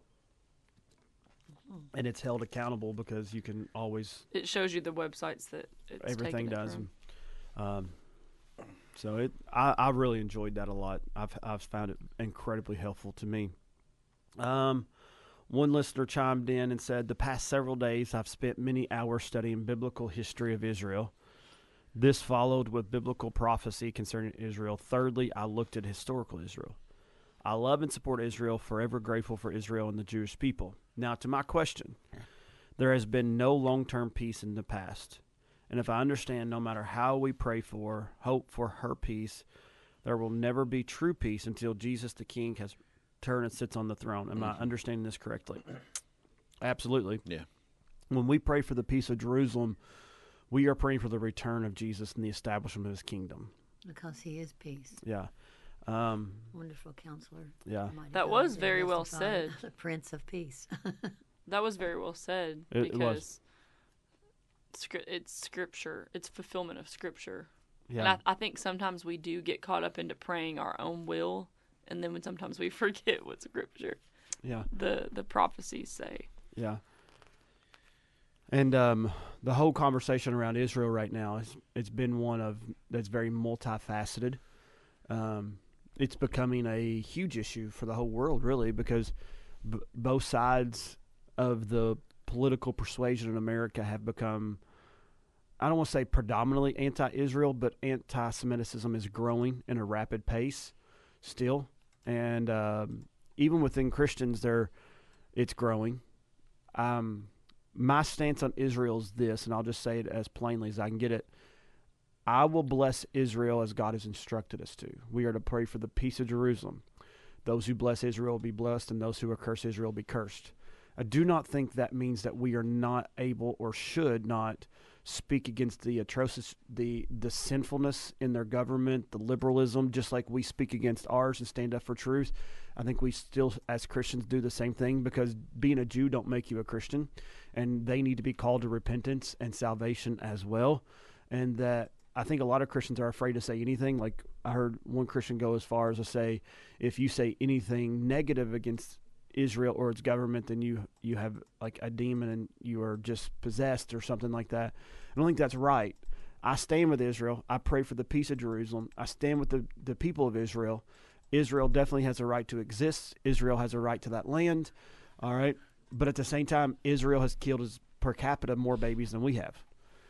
And it's held accountable because you can always It shows you the websites that it's everything taken it does. from. And, um, so it I, I really enjoyed that a lot. I've I've found it incredibly helpful to me. Um, one listener chimed in and said, "The past several days, I've spent many hours studying biblical history of Israel. This followed with biblical prophecy concerning Israel. Thirdly, I looked at historical Israel. I love and support Israel, forever grateful for Israel and the Jewish people. Now, to my question, there has been no long-term peace in the past. And if I understand, no matter how we pray for, hope for her peace, there will never be true peace until Jesus the King has turned and sits on the throne. Am I understanding this correctly?" Absolutely. Yeah. When we pray for the peace of Jerusalem, we are praying for the return of Jesus and the establishment of his kingdom. Because he is peace. Yeah. Um, Wonderful counselor. yeah. Mighty That God, was very well everlasting said. Father, the Prince of Peace. That was very well said It- it was. because scri- it's scripture. It's fulfillment of scripture. Yeah. And I, I think sometimes we do get caught up into praying our own will, and then when sometimes we forget what scripture, yeah. the the prophecies say. Yeah. And um, the whole conversation around Israel right now is it's been one of that's very multifaceted. Um, it's becoming a huge issue for the whole world, really, because b- both sides of the political persuasion in America have become, I don't want to say predominantly anti-Israel, but anti-Semitism is growing in a rapid pace still. And um, even within Christians, there, it's growing. Um, my stance on Israel is this, and I'll just say it as plainly as I can get it. I will bless Israel as God has instructed us to. We are to pray for the peace of Jerusalem. Those who bless Israel will be blessed, and those who curse Israel will be cursed. I do not think that means that we are not able or should not speak against the atrocious, the the sinfulness in their government, the liberalism, just like we speak against ours and stand up for truth. I think we still, as Christians, do the same thing, because being a Jew don't make you a Christian, and they need to be called to repentance and salvation as well. And that I think a lot of Christians are afraid to say anything. Like I heard one Christian go as far as to say, if you say anything negative against Israel or its government, then you you have like a demon and you are just possessed or something like that. I don't think that's right. I stand with Israel. I pray for the peace of Jerusalem. I stand with the, the people of Israel. Israel definitely has a right to exist. Israel has a right to that land. All right. But at the same time, Israel has killed as per capita more babies than we have.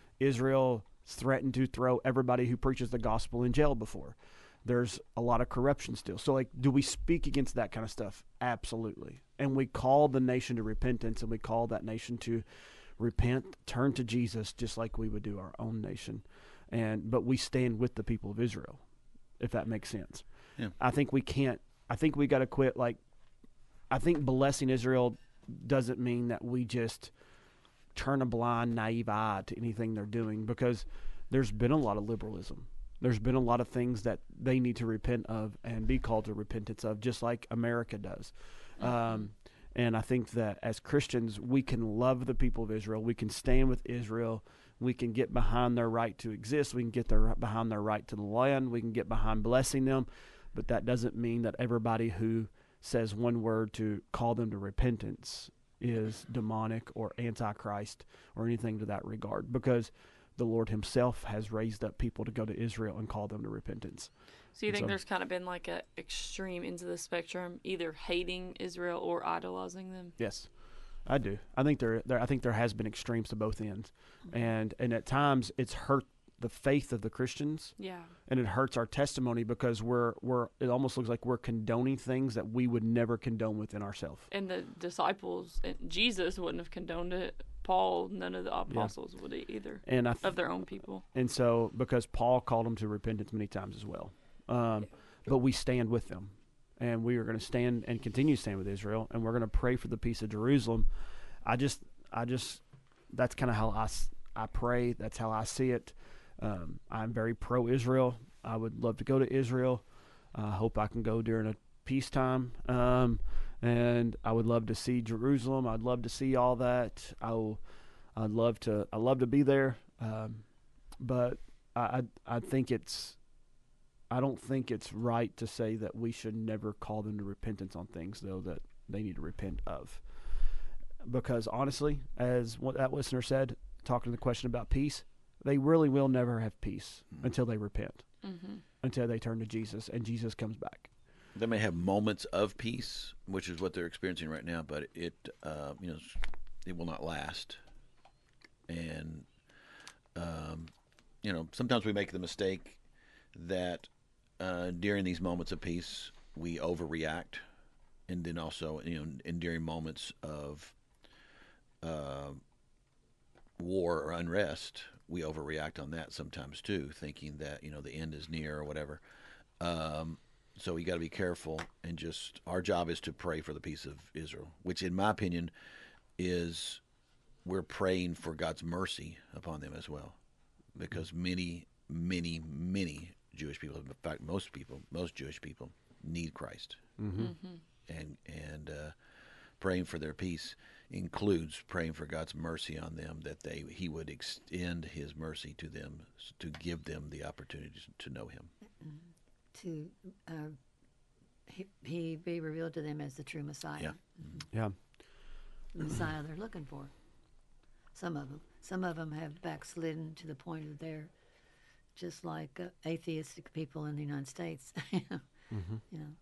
Israel threatened to throw everybody who preaches the gospel in jail before. There's a lot of corruption still. So, like, do we speak against that kind of stuff? Absolutely. And we call the nation to repentance, and we call that nation to repent, turn to Jesus, just like we would do our own nation. And but we stand with the people of Israel, if that makes sense. Yeah. I think we can't. I think we got to quit. Like, I think blessing Israel doesn't mean that we just turn a blind, naive eye to anything they're doing, because there's been a lot of liberalism. There's been a lot of things that they need to repent of and be called to repentance of, just like America does. Mm-hmm. Um, and I think that as Christians, we can love the people of Israel. We can stand with Israel. We can get behind their right to exist. We can get their behind their right to the land. We can get behind blessing them. But that doesn't mean that everybody who says one word to call them to repentance is demonic or antichrist or anything to that regard, because the Lord himself has raised up people to go to Israel and call them to repentance. So you And think so- there's kind of been like a extreme ends of the spectrum, either hating Israel or idolizing them? Yes, I do. I think there, there I think there has been extremes to both ends, and and at times it's hurt the faith of the Christians, Yeah. and it hurts our testimony, because we're we're it almost looks like we're condoning things that we would never condone within ourselves. And the disciples, and Jesus wouldn't have condoned it. Paul, none of the apostles would either, And I th- of their own people. and so because Paul called them to repentance many times as well, um, but we stand with them, and we are going to stand and continue to stand with Israel, and we're going to pray for the peace of Jerusalem. I just, I just, that's kind of how I, s- I pray. That's how I see it. Um, I'm very pro-Israel. I would love to go to Israel. I hope I can go during a peacetime. Um, and I would love to see Jerusalem. I'd love to see all that. I will, I'd love to. I love to be there. Um, but I, I, I think it's. I don't think it's right to say that we should never call them to repentance on things, though, that they need to repent of. Because honestly, as what that listener said, talking to the question about peace, they really will never have peace mm-hmm. until they repent, mm-hmm. until they turn to Jesus and Jesus comes back. They may have moments of peace, which is what they're experiencing right now, but it, uh, you know, it will not last. And, um, you know, sometimes we make the mistake that uh, during these moments of peace, we overreact. And then also, you know, in during moments of uh, war or unrest, we overreact on that sometimes too, thinking that, you know, the end is near or whatever. Um, so we got to be careful, and just our job is to pray for the peace of Israel, which in my opinion is we're praying for God's mercy upon them as well, because many, many, many Jewish people, in fact, most people, most Jewish people need Christ. Mm-hmm. Mm-hmm. And and uh, praying for their peace includes praying for God's mercy on them, that they He would extend His mercy to them, to give them the opportunity to know Him. To uh, he, he be revealed to them as the true Messiah. Yeah. Mm-hmm. Yeah. The Messiah they're looking for. Some of them. Some of them have backslidden to the point of they're just like uh, atheistic people in the United States. Mm-hmm. You know.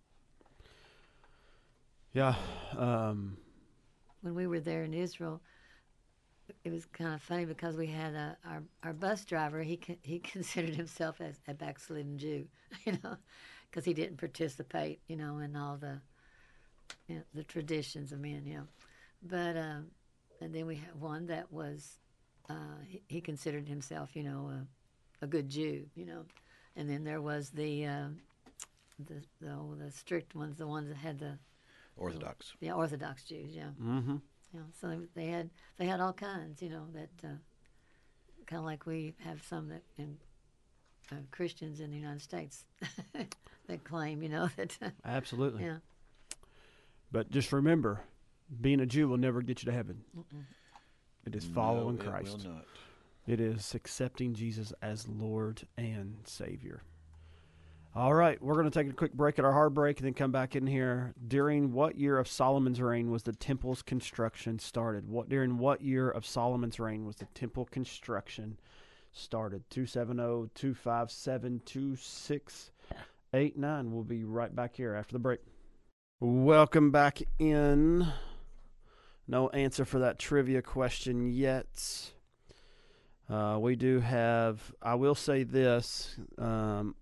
Yeah. Um, when we were there in Israel, it was kind of funny because we had a, our our bus driver. He he considered himself as a backslidden Jew, you know, because he didn't participate, you know, in all the you know, the traditions of men, you know. But um, and then we had one that was uh, he, he considered himself, you know, a, a good Jew, you know, and then there was the uh, the the, oh, the strict ones, the ones that had the Orthodox. Yeah, Orthodox Jews, yeah. mm-hmm. You know, so they had they had all kinds, you know, that uh, kind of like we have some that in uh, Christians in the United States that claim, you know, that uh, Absolutely. yeah. But just remember, being a Jew will never get you to heaven. Mm-mm. It is following no, Christ. It will not. It is accepting Jesus as Lord and Savior. All right, we're going to take a quick break at our hard break and then come back in here. During what year of Solomon's reign was the temple's construction started? What During what year of Solomon's reign was the temple construction started? two seven zero, two five seven, two six eight nine. We'll be right back here after the break. Welcome back in. No answer for that trivia question yet. Uh, we do have, I will say this, um,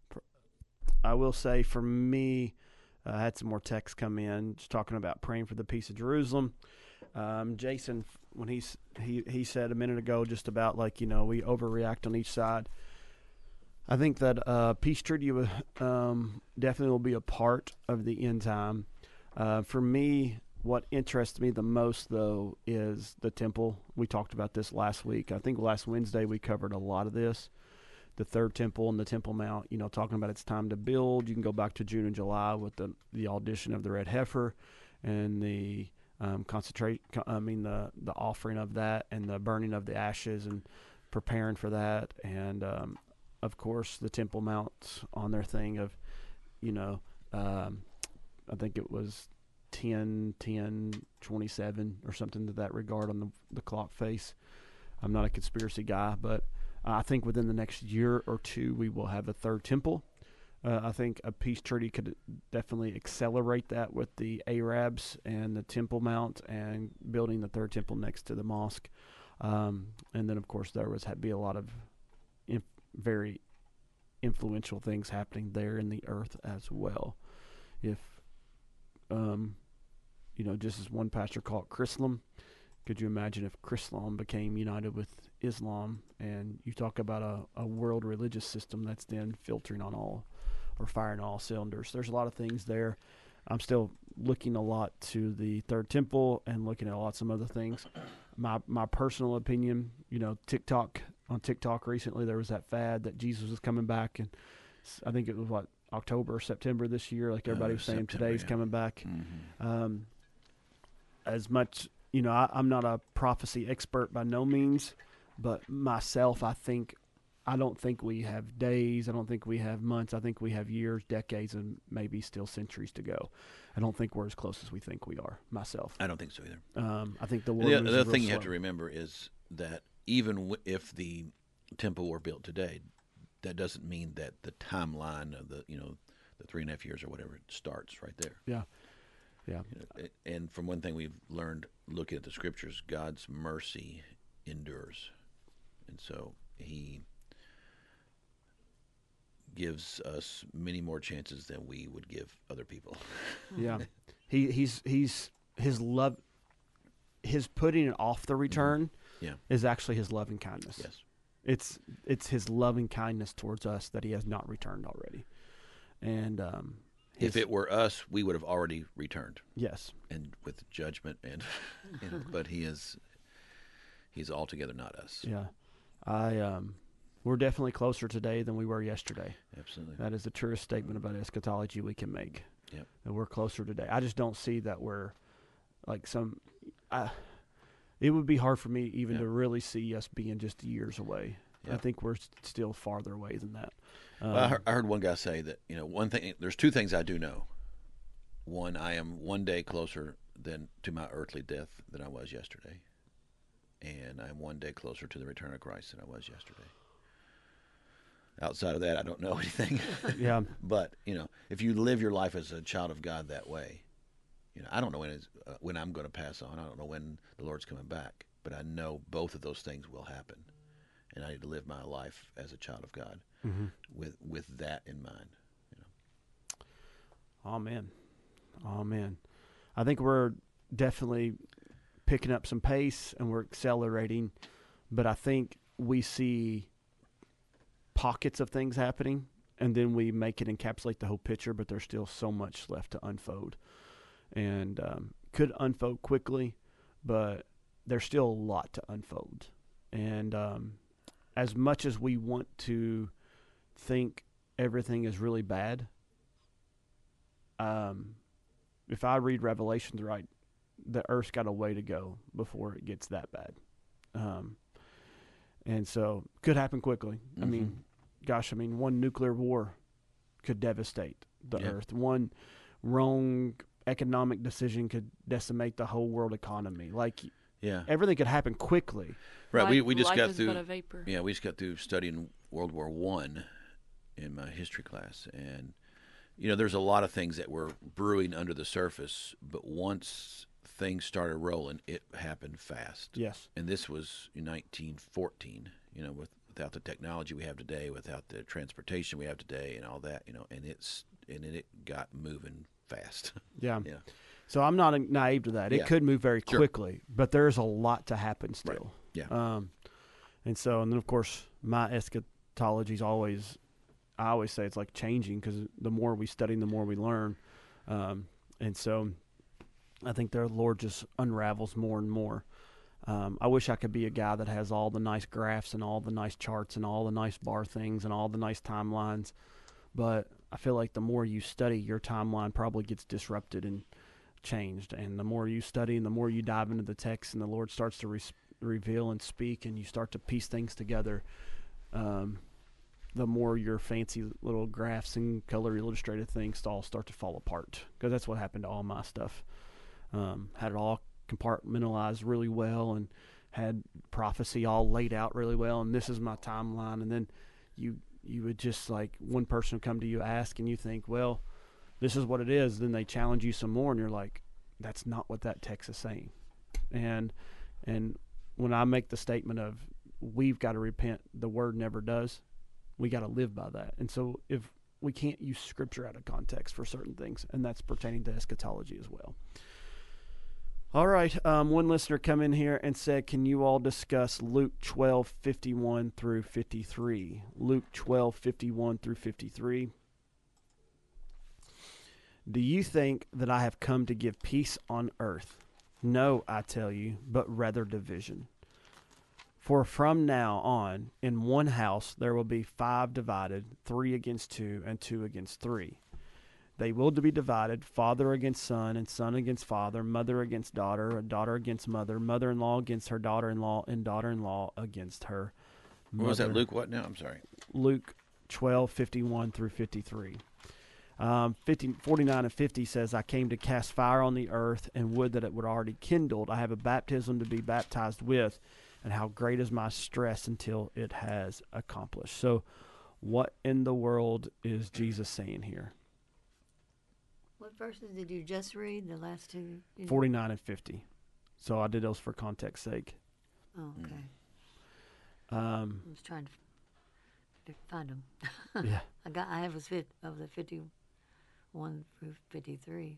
I will say for me, uh, I had some more texts come in just talking about praying for the peace of Jerusalem. Um, Jason, when he's, he he said a minute ago just about like, you know, we overreact on each side. I think that uh, peace treaty um, definitely will be a part of the end time. Uh, for me, what interests me the most, though, is the temple. We talked about this last week. I think last Wednesday we covered a lot of this. The third temple and the Temple Mount, you know, talking about it's time to build. You can go back to June and July with the the audition of the red heifer and the um, concentrate. I mean the the offering of that and the burning of the ashes and preparing for that. And um, of course the Temple Mount on their thing of, you know, um, I think it was ten, ten, twenty-seven or something to that regard on the the clock face. I'm not a conspiracy guy, but I think within the next year or two, we will have a third temple. Uh, I think a peace treaty could definitely accelerate that with the Arabs and the Temple Mount and building the third temple next to the mosque. Um, and then, of course, there was had be a lot of inf- very influential things happening there in the earth as well. If, um, you know, just as one pastor called it Chrislam, could you imagine if Chrislam became united with Islam, and you talk about a, a world religious system that's then filtering on all or firing all cylinders? There's a lot of things there. I'm still looking a lot to the third temple and looking at lots of other things. My my personal opinion, you know, TikTok on TikTok recently there was that fad that Jesus was coming back, and s- I think it was what October or September this year. Like everybody Uh, was saying, September, today's yeah. coming back. Mhm. Um, as much, you know, I, I'm not a prophecy expert by no means, but myself, I think, I don't think we have days. I don't think we have months. I think we have years, decades, and maybe still centuries to go. I don't think we're as close as we think we are. Myself, I don't think so either. um, I think the And Lord. the moves the other real thing you have slow. to remember is that even w- if the temple were built today, that doesn't mean that the timeline of the you know the three and a half years or whatever starts right there. Yeah, yeah, You know, it- and from one thing we've learned looking at the scriptures, God's mercy endures, and so He gives us many more chances than we would give other people. yeah. He he's he's his love, his putting it off the return, Yeah. is actually his loving kindness. Yes. It's it's his loving kindness towards us that he has not returned already, and um, his, If it were us, we would have already returned, yes, and with judgment, and, and but He is He's altogether not us. yeah, I um, we're definitely closer today than we were yesterday. Absolutely. That is the truest statement about eschatology we can make. Yep. That we're closer today. I just don't see that we're like some. I, it would be hard for me even Yep. to really see us being just years away. I Yep. think we're s- still farther away than that. Um, Well, I heard, I heard one guy say that you know one thing. There's two things I do know. One, I am one day closer than to my earthly death than I was yesterday, and I'm one day closer to the return of Christ than I was yesterday. Outside of that, I don't know anything. yeah, But you know, if you live your life as a child of God that way, you know, I don't know when it's, uh, when I'm going to pass on. I don't know when the Lord's coming back, but I know both of those things will happen, and I need to live my life as a child of God mm-hmm. with with that in mind. Amen. Amen. I think we're definitely picking up some pace and we're accelerating, but I think we see pockets of things happening and then we make it encapsulate the whole picture, but there's still so much left to unfold. And um, could unfold quickly, but there's still a lot to unfold. And um, as much as we want to think everything is really bad, um, if I read Revelations right, the earth's got a way to go before it gets that bad. Um, and so could happen quickly. I Mhm. mean, gosh, I mean, one nuclear war could devastate the Yeah. earth. One wrong economic decision could decimate the whole world economy. Like Yeah, everything could happen quickly. right. we Life- we just life got is through. but a vapor. Yeah, we just got through studying World War One in my history class, and you know, there's a lot of things that were brewing under the surface, but once things started rolling, it happened fast. Yes. And this was in nineteen fourteen. You know, with, without the technology we have today, without the transportation we have today, and all that, you know, and it's and it got moving fast. Yeah. Yeah. So I'm not naive to that. It Yeah. could move very Sure. quickly, but there's a lot to happen Right. still. Yeah. Um, and so, and then of course, my eschatology is always, I always say it's like changing because the more we study, the more we learn. Um, and so I think the Lord just unravels more and more. Um, I wish I could be a guy that has all the nice graphs and all the nice charts and all the nice bar things and all the nice timelines. But I feel like the more you study, your timeline probably gets disrupted and changed. And the more you study and the more you dive into the text and the Lord starts to re- reveal and speak and you start to piece things together, um, the more your fancy little graphs and color illustrated things all start to fall apart. Because that's what happened to all my stuff. Um, had it all compartmentalized really well and had prophecy all laid out really well. And this is my timeline. And then you you would just like one person would come to you ask and you think, well, this is what it is. Then they challenge you some more and you're like, that's not what that text is saying. And and when I make the statement of we've got to repent, the word never does. We got to live by that. And so if we can't use scripture out of context for certain things, and that's pertaining to eschatology as well. All right. Um, one listener come in here and said, can you all discuss Luke twelve fifty-one through fifty-three? Luke twelve fifty-one through fifty-three. Do you think that I have come to give peace on earth? No, I tell you, but rather division. For from now on, in one house there will be five divided, three against two, and two against three. They will be divided, father against son, and son against father, mother against daughter, and daughter against mother, mother-in-law against her daughter-in-law, and daughter-in-law against her What was that, mother. Luke? What now? I'm sorry. Luke twelve, fifty-one through fifty-three. Um, fifty, forty-nine and fifty says, I came to cast fire on the earth, and would that it would already kindled. I have a baptism to be baptized with, and how great is my stress until it has accomplished. So what in the world is Jesus saying here? What verses did you just read? The last two? Did- forty-nine and fifty. So I did those for context sake. Oh, okay. Um, I was trying to f- find them. yeah. I got. I have a fit of the fifty-one through fifty-three.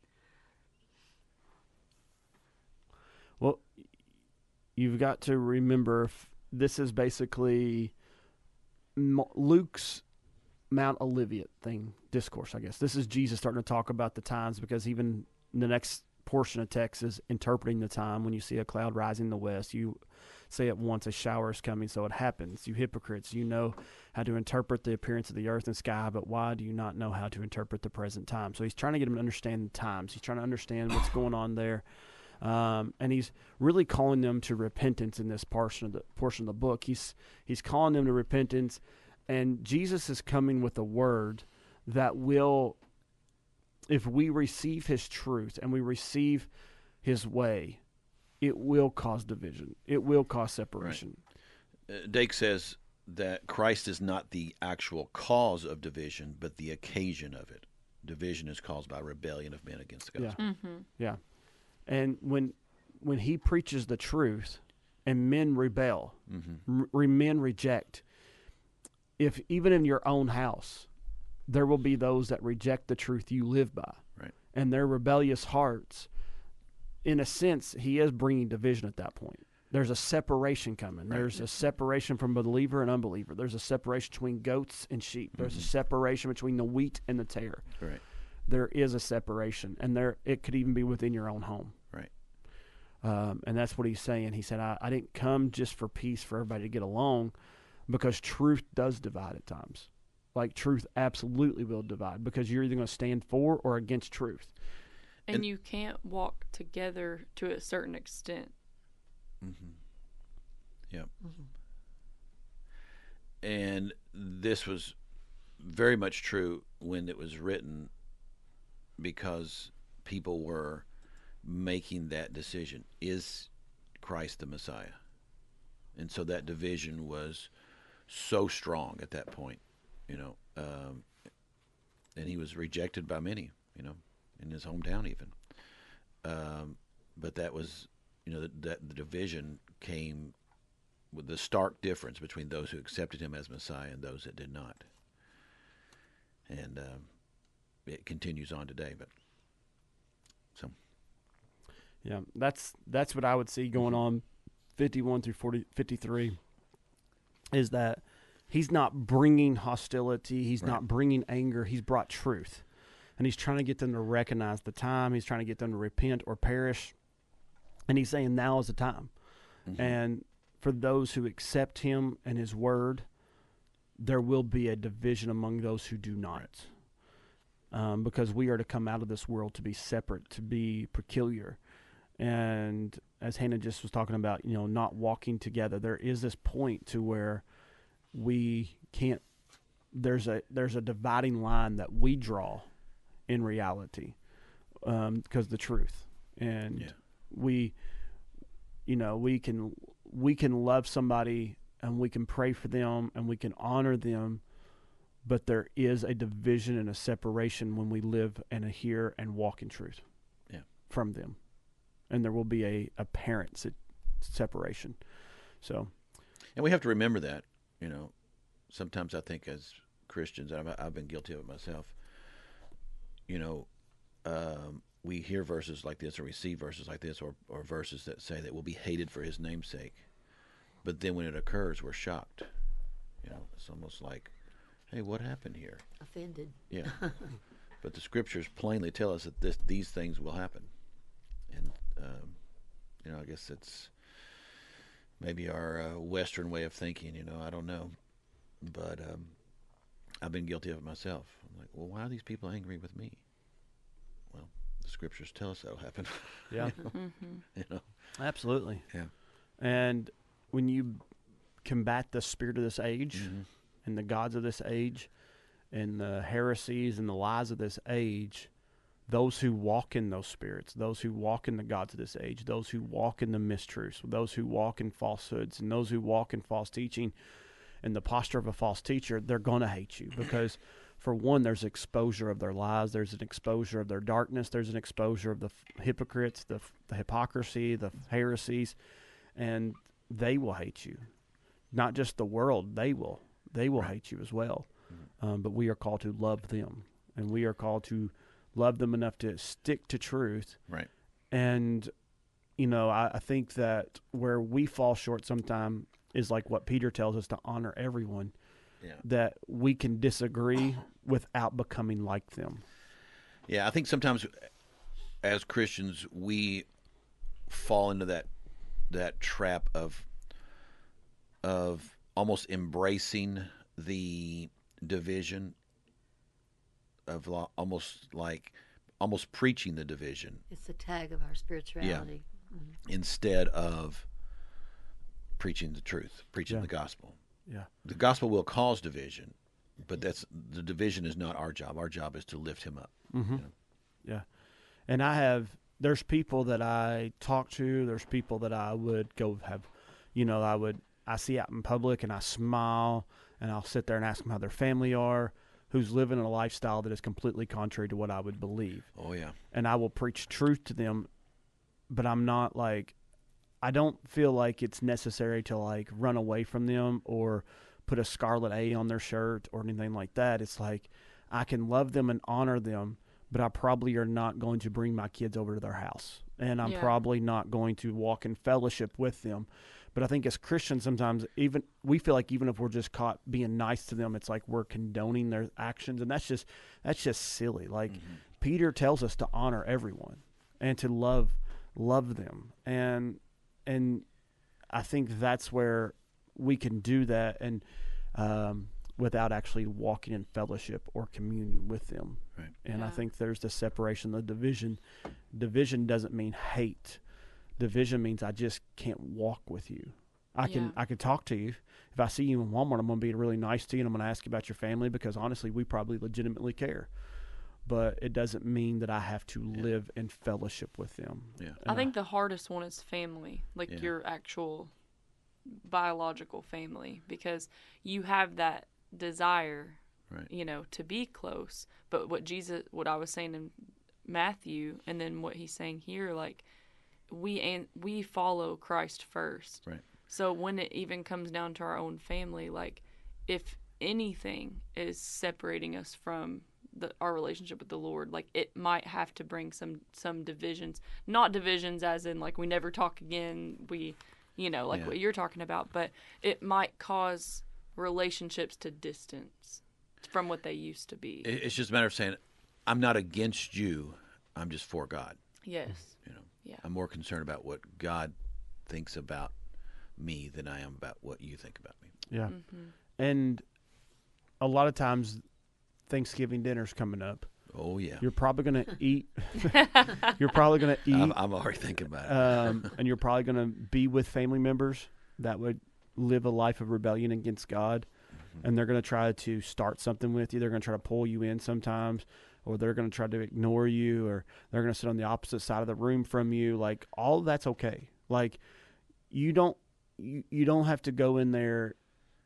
Well, you've got to remember f- this is basically M- Luke's Mount Olivet thing, discourse, I guess. This is Jesus starting to talk about the times, because even the next portion of text is interpreting the time. When you see a cloud rising in the west, you say at once a shower is coming, so it happens. You hypocrites, you know how to interpret the appearance of the earth and sky, but why do you not know how to interpret the present time? So he's trying to get them to understand the times. He's trying to understand what's going on there. Um, and he's really calling them to repentance in this portion of the portion of the book. He's he's calling them to repentance, and Jesus is coming with a word that will, if we receive his truth and we receive his way, it will cause division. It will cause separation. Uh, Dake says that Christ is not the actual cause of division, but the occasion of it. Division is caused by rebellion of men against the gospel. Yeah. Mm-hmm. Yeah. And when when he preaches the truth and men rebel, Mm-hmm. r- men reject, if even in your own house, there will be those that reject the truth you live by. Right. And their rebellious hearts, in a sense, he is bringing division at that point. There's a separation coming. Right. There's a separation from believer and unbeliever. There's a separation between goats and sheep. There's Mhm. a separation between the wheat and the tare. Right. There is a separation, and there it could even be within your own home. Right. Um, and that's what he's saying. He said, I, I didn't come just for peace, for everybody to get along, because truth does divide at times. Like, truth absolutely will divide, because you're either going to stand for or against truth. And, And- you can't walk together to a certain extent. Mm-hmm. Yep. And this was very much true when it was written, because people were making that decision. Is Christ the Messiah? And so that division was so strong at that point, you know. Um, and he was rejected by many, you know, in his hometown even. Um, but that was, you know, that, that the division came with the stark difference between those who accepted him as Messiah and those that did not. And um, it continues on today. But so, Yeah, that's that's what I would see going on fifty-one through forty, fifty-three, is that he's not bringing hostility. He's Right. not bringing anger. He's brought truth. And he's trying to get them to recognize the time. He's trying to get them to repent or perish. And he's saying now is the time. mhm. And for those who accept him and his word, there will be a division among those who do not. Um, because we are to come out of this world to be separate, to be peculiar. And as Hannah just was talking about, you know, not walking together, there is this point to where we can't, there's a, there's a dividing line that we draw in reality, um, because the truth. And Yeah. we, you know, we can, we can love somebody and we can pray for them and we can honor them, but there is a division and a separation when we live and hear and walk in truth Yeah. from them. And there will be a apparent se- separation. So, And we have to remember that, you know, sometimes I think as Christians, and I've, I've been guilty of it myself, you know, um, we hear verses like this or we see verses like this or, or verses that say that we'll be hated for his name's sake. But then when it occurs, we're shocked. You know, it's almost like, hey, what happened here? Offended. Yeah. But the scriptures plainly tell us that this, these things will happen. And, um, you know, I guess it's maybe our uh, Western way of thinking. You know, I don't know, but um, I've been guilty of it myself. I'm like, well, why are these people angry with me? Well, the scriptures tell us that'll happen. Yeah, Mm-hmm. You know. absolutely. Yeah. And when you combat the spirit of this age Mm-hmm. and the gods of this age and the heresies and the lies of this age, those who walk in those spirits, those who walk in the gods of this age, those who walk in the mistruths, those who walk in falsehoods, and those who walk in false teaching and the posture of a false teacher, they're going to hate you because, for one, there's exposure of their lies, there's an exposure of their darkness, there's an exposure of the f- hypocrites, the, f- the hypocrisy, the heresies, and they will hate you. Not just the world, they will. They will Right. hate you as well. Mm-hmm. Um, but we are called to love them, and we are called to love them enough to stick to truth. Right. And, you know, I, I think that where we fall short sometime is like what Peter tells us to honor everyone, Yeah. that we can disagree without becoming like them. Yeah, I think sometimes as Christians we fall into that that trap of of almost embracing the division of lo- almost like almost preaching the division It's the tag of our spirituality. instead of preaching the truth, preaching Yeah. the gospel. Yeah. The gospel will cause division, but that's the division is not our job. Our job is to lift him up. Mm-hmm. You know? Yeah. And I have, there's people that I talk to, there's people that I would go have, you know, I would, I see out in public and I smile and I'll sit there and ask them how their family are, who's living a lifestyle that is completely contrary to what I would believe. Oh yeah. And I will preach truth to them, but I'm not like, I don't feel like it's necessary to like run away from them or put a scarlet A on their shirt or anything like that. It's like I can love them and honor them, but I probably are not going to bring my kids over to their house. And I'm Yeah. probably not going to walk in fellowship with them. But I think as Christians, sometimes even we feel like even if we're just caught being nice to them, it's like we're condoning their actions. And that's just, that's just silly. Like Mm-hmm. Peter tells us to honor everyone and to love, love them. And, and I think that's where we can do that and um, without actually walking in fellowship or communion with them. Right. And I Yeah. think there's the separation, the division. Division doesn't mean hate. Division means I just can't walk with you. I can Yeah. I can talk to you. If I see you in Walmart, I'm going to be really nice to you and I'm going to ask you about your family because honestly, we probably legitimately care. But it doesn't mean that I have to Yeah. live in fellowship with them. Yeah. I And think the hardest one is family, like Yeah. your actual biological family, because you have that desire, Right. you know, to be close. But what Jesus, what I was saying in Matthew, and then what he's saying here, like we and we follow Christ first. Right. So when it even comes down to our own family, like if anything is separating us from the, our relationship with the Lord, like it might have to bring some some divisions, not divisions as in like we never talk again, we, you know, like Yeah. what you're talking about, but it might cause relationships to distance from what they used to be. It- It's just a matter of saying, I'm not against you. I'm just for God. Yes. You know. Yeah. I'm more concerned about what God thinks about me than I am about what you think about me. Yeah. Mm-hmm. And a lot of times Thanksgiving dinner's coming up. Oh yeah. You're probably going to eat. You're probably going to eat. I'm, I'm already thinking about it. um, and you're probably going to be with family members that would live a life of rebellion against God. Mm-hmm. And they're going to try to start something with you. They're going to try to pull you in sometimes, or they're going to try to ignore you, or they're going to sit on the opposite side of the room from you. Like, all of that's okay. Like, you don't, you, you don't have to go in there,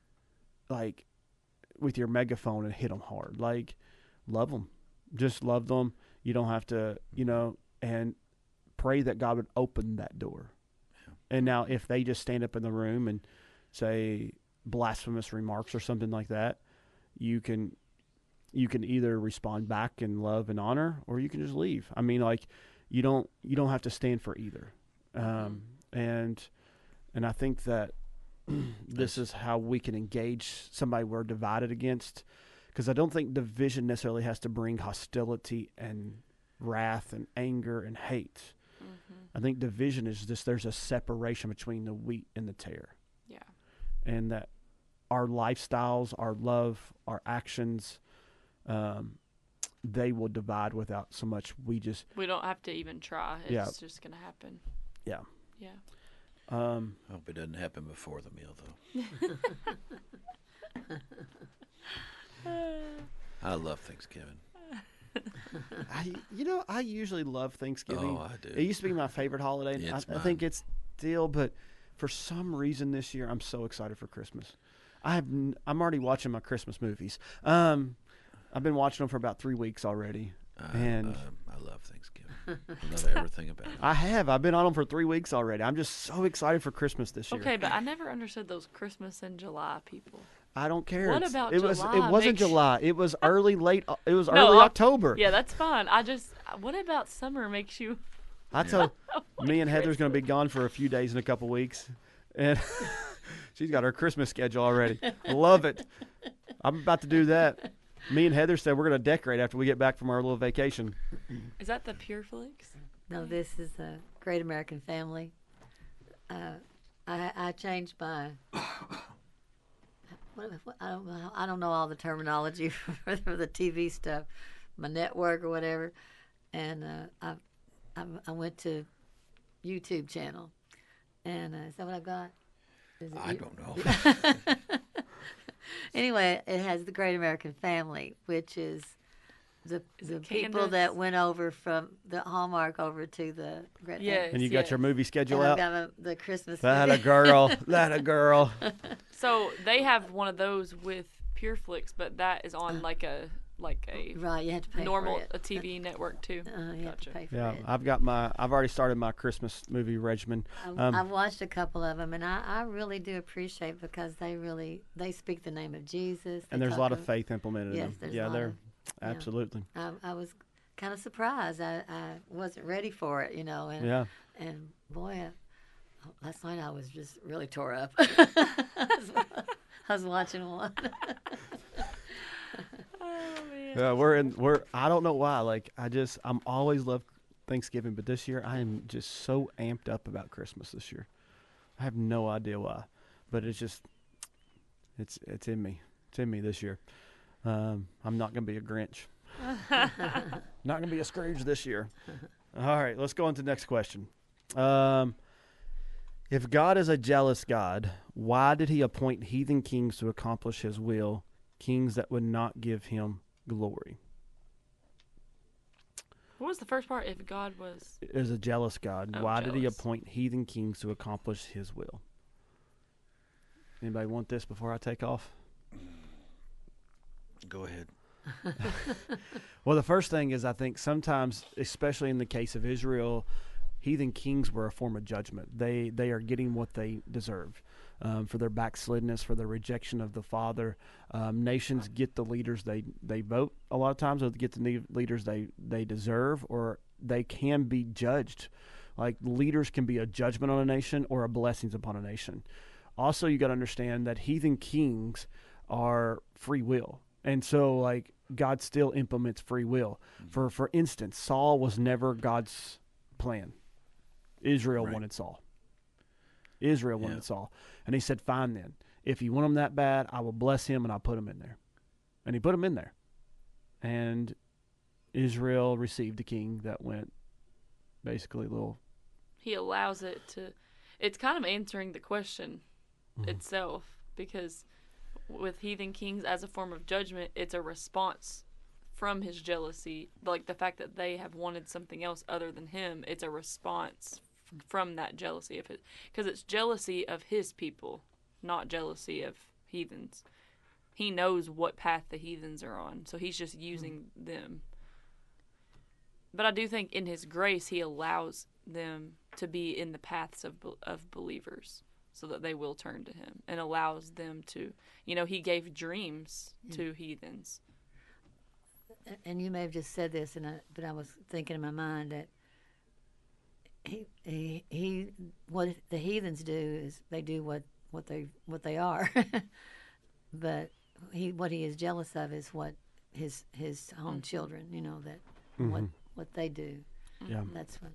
like, with your megaphone and hit them hard. Like, love them. Just love them. You don't have to, you know, and pray that God would open that door. Yeah. And now if they just stand up in the room and say blasphemous remarks or something like that, you can you can either respond back in love and honor, or you can just leave. I mean, like, you don't you don't have to stand for either. Um, and and I think that this is how we can engage somebody we're divided against, because I don't think division necessarily has to bring hostility and wrath and anger and hate. Mm-hmm. I think division is just there's a separation between the wheat and the tare, Yeah. and that our lifestyles, our love, our actions, um, they will divide without so much. We just We don't have to even try. It's Yeah. just gonna happen. yeah. Yeah. Um, I hope it doesn't happen before the meal, though. I love Thanksgiving. I you know I usually love Thanksgiving. Oh, I do. It used to be my favorite holiday. and It's I, I think mine. it's still, but for some reason this year I'm so excited for Christmas. I have n- I'm already watching my Christmas movies. Um, I've been watching them for about three weeks already, I, and uh, I love Thanksgiving. I love everything about it. I have I've been on them for three weeks already. I'm just so excited for Christmas this year. Okay, but I never understood those Christmas in July people. I don't care. What It's- about it was July it wasn't makes you- July. It was early late. It was No, early Oc- October. Yeah, that's fine. I just, what about summer makes you? I told me and Heather's going to be gone for a few days in a couple weeks, and she's got her Christmas schedule already. I love it. I'm about to do that. Me and Heather said we're going to decorate after we get back from our little vacation. Is that the Pure Flix? No, this is a Great American Family. Uh, I I changed my. What, what, I don't know. I don't know all the terminology for, for the T V stuff, my network or whatever, and uh, I, I I went to YouTube channel, and uh, is that what I've got? Is it I you- don't know. Anyway, it has the Great American Family, which is the Is the it people Candace? that went over from the Hallmark over to the Great. Yes. And you got your movie schedule And I've out. got my- the Christmas. That a movie. girl. That a girl. So they have one of those with Pure Flix, but that is on like a like a Right, you have to pay normal for it. a T V network too. Uh, you have to Gotcha. pay for Yeah, it. I've got my. I've already started my Christmas movie regimen. I've, Um, I've watched a couple of them, and I, I really do appreciate because they really they speak the name of Jesus. and They there's a talk lot of of- faith implemented Yes, in them. there's Yeah, a lot they're of- yeah. absolutely. I, I was kind of surprised. I, I wasn't ready for it, you know. And Yeah. and boy, I, last night I was just really tore up. I, was, I was watching one. Oh man. Yeah, we're in. We're. I don't know why. Like I just. I'm always love Thanksgiving, but this year I am just so amped up about Christmas this year. I have no idea why, but it's just. It's it's in me. It's in me this year. Um, I'm not gonna be a Grinch. Not gonna be a Scrooge this year. All right, let's go on to the next question. Um, if God is a jealous God, why did He appoint heathen kings to accomplish His will? Kings that would not give Him glory. What was the first part? If God was Is a jealous God. Oh, Why did He jealous. appoint heathen kings to accomplish His will? Anybody want this before I take off? Go ahead. Well, the first thing is I think sometimes, especially in the case of Israel, heathen kings were a form of judgment. They they are getting what they deserve um, for their backslidness, for their rejection of the Father. Um, nations get the leaders they, they vote a lot of times, or get the ne- leaders they, they deserve, or they can be judged. Like leaders can be a judgment on a nation or a blessings upon a nation. Also, you got to understand that heathen kings are free will. And so, like, God still implements free will. For for instance, Saul was never God's plan. Israel Right. wanted Saul. Israel wanted Yeah. Saul. And he said, fine then. If you want him that bad, I will bless him and I'll put him in there. And he put him in there. And Israel received a king that went basically a little... He allows it to, it's kind of answering the question Mm-hmm. itself, because with heathen kings as a form of judgment, it's a response from his jealousy. Like the fact that they have wanted something else other than him, it's a response f- from that jealousy of it, because it's jealousy of his people, not jealousy of heathens. He knows what path the heathens are on, so he's just using them. But I do think in his grace, he allows them to be in the paths of be- of believers, so that they will turn to him, and allows them to, you know, he gave dreams to heathens. And you may have just said this, and I, but I was thinking in my mind that he, he, he, what the heathens do is they do what, what they, what they are, but he, what he is jealous of is what his, his own children, you know, that what, what they do. Yeah. That's what.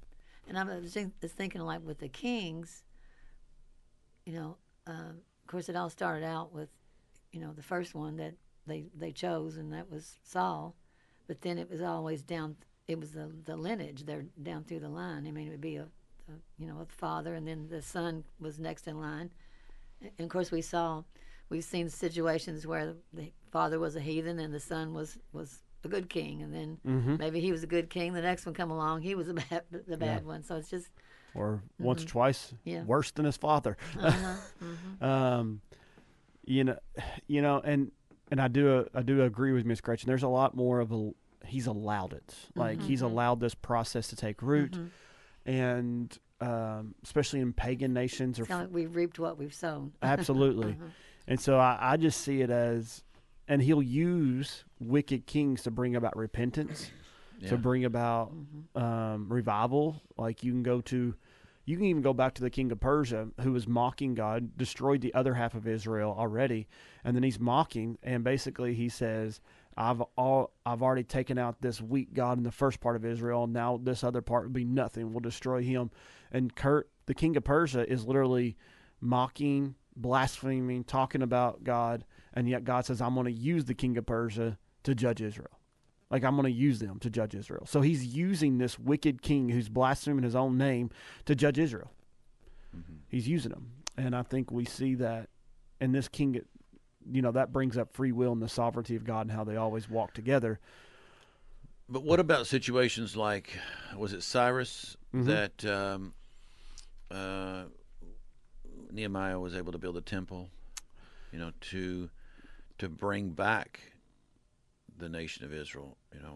And I was think- was thinking, like, with the kings, you know, um, of course, it all started out with, you know, the first one that they, they chose, and that was Saul. But then it was always down, it was the, the lineage there down through the line. I mean, it would be a, a, you know, a father, and then the son was next in line. And of course, we saw, we've seen situations where the father was a heathen and the son was, was a good king. And then Mm-hmm. maybe he was a good king. The next one come along, he was a bad, the bad one. So it's just, Or once, twice, Yeah. worse than his father. uh-huh, mhm. um, you know, you know, and and I do I do agree with Miss Gretchen. There's a lot more of a he's allowed it, like he's allowed this process to take root, and um, especially in pagan nations or It's kind of like we've reaped what we've sown. absolutely, and so I, I just see it as, and he'll use wicked kings to bring about repentance, Yeah. to bring about um, revival. Like you can go to. You can even go back to the king of Persia, who was mocking God, destroyed the other half of Israel already, and then he's mocking, and basically he says, "I've all I've already taken out this weak God in the first part of Israel. Now this other part will be nothing. We'll destroy him." And Kurt, the king of Persia, is literally mocking, blaspheming, talking about God, and yet God says, "I'm going to use the king of Persia to judge Israel." Like, I'm going to use them to judge Israel. So he's using this wicked king who's blaspheming his own name to judge Israel. Mm-hmm. He's using them. And I think we see that in this king, you know, that brings up free will and the sovereignty of God and how they always walk together. But what about situations like, was it Cyrus Mhm. that um, uh, Nehemiah was able to build a temple, you know, to to bring back the nation of Israel, you know?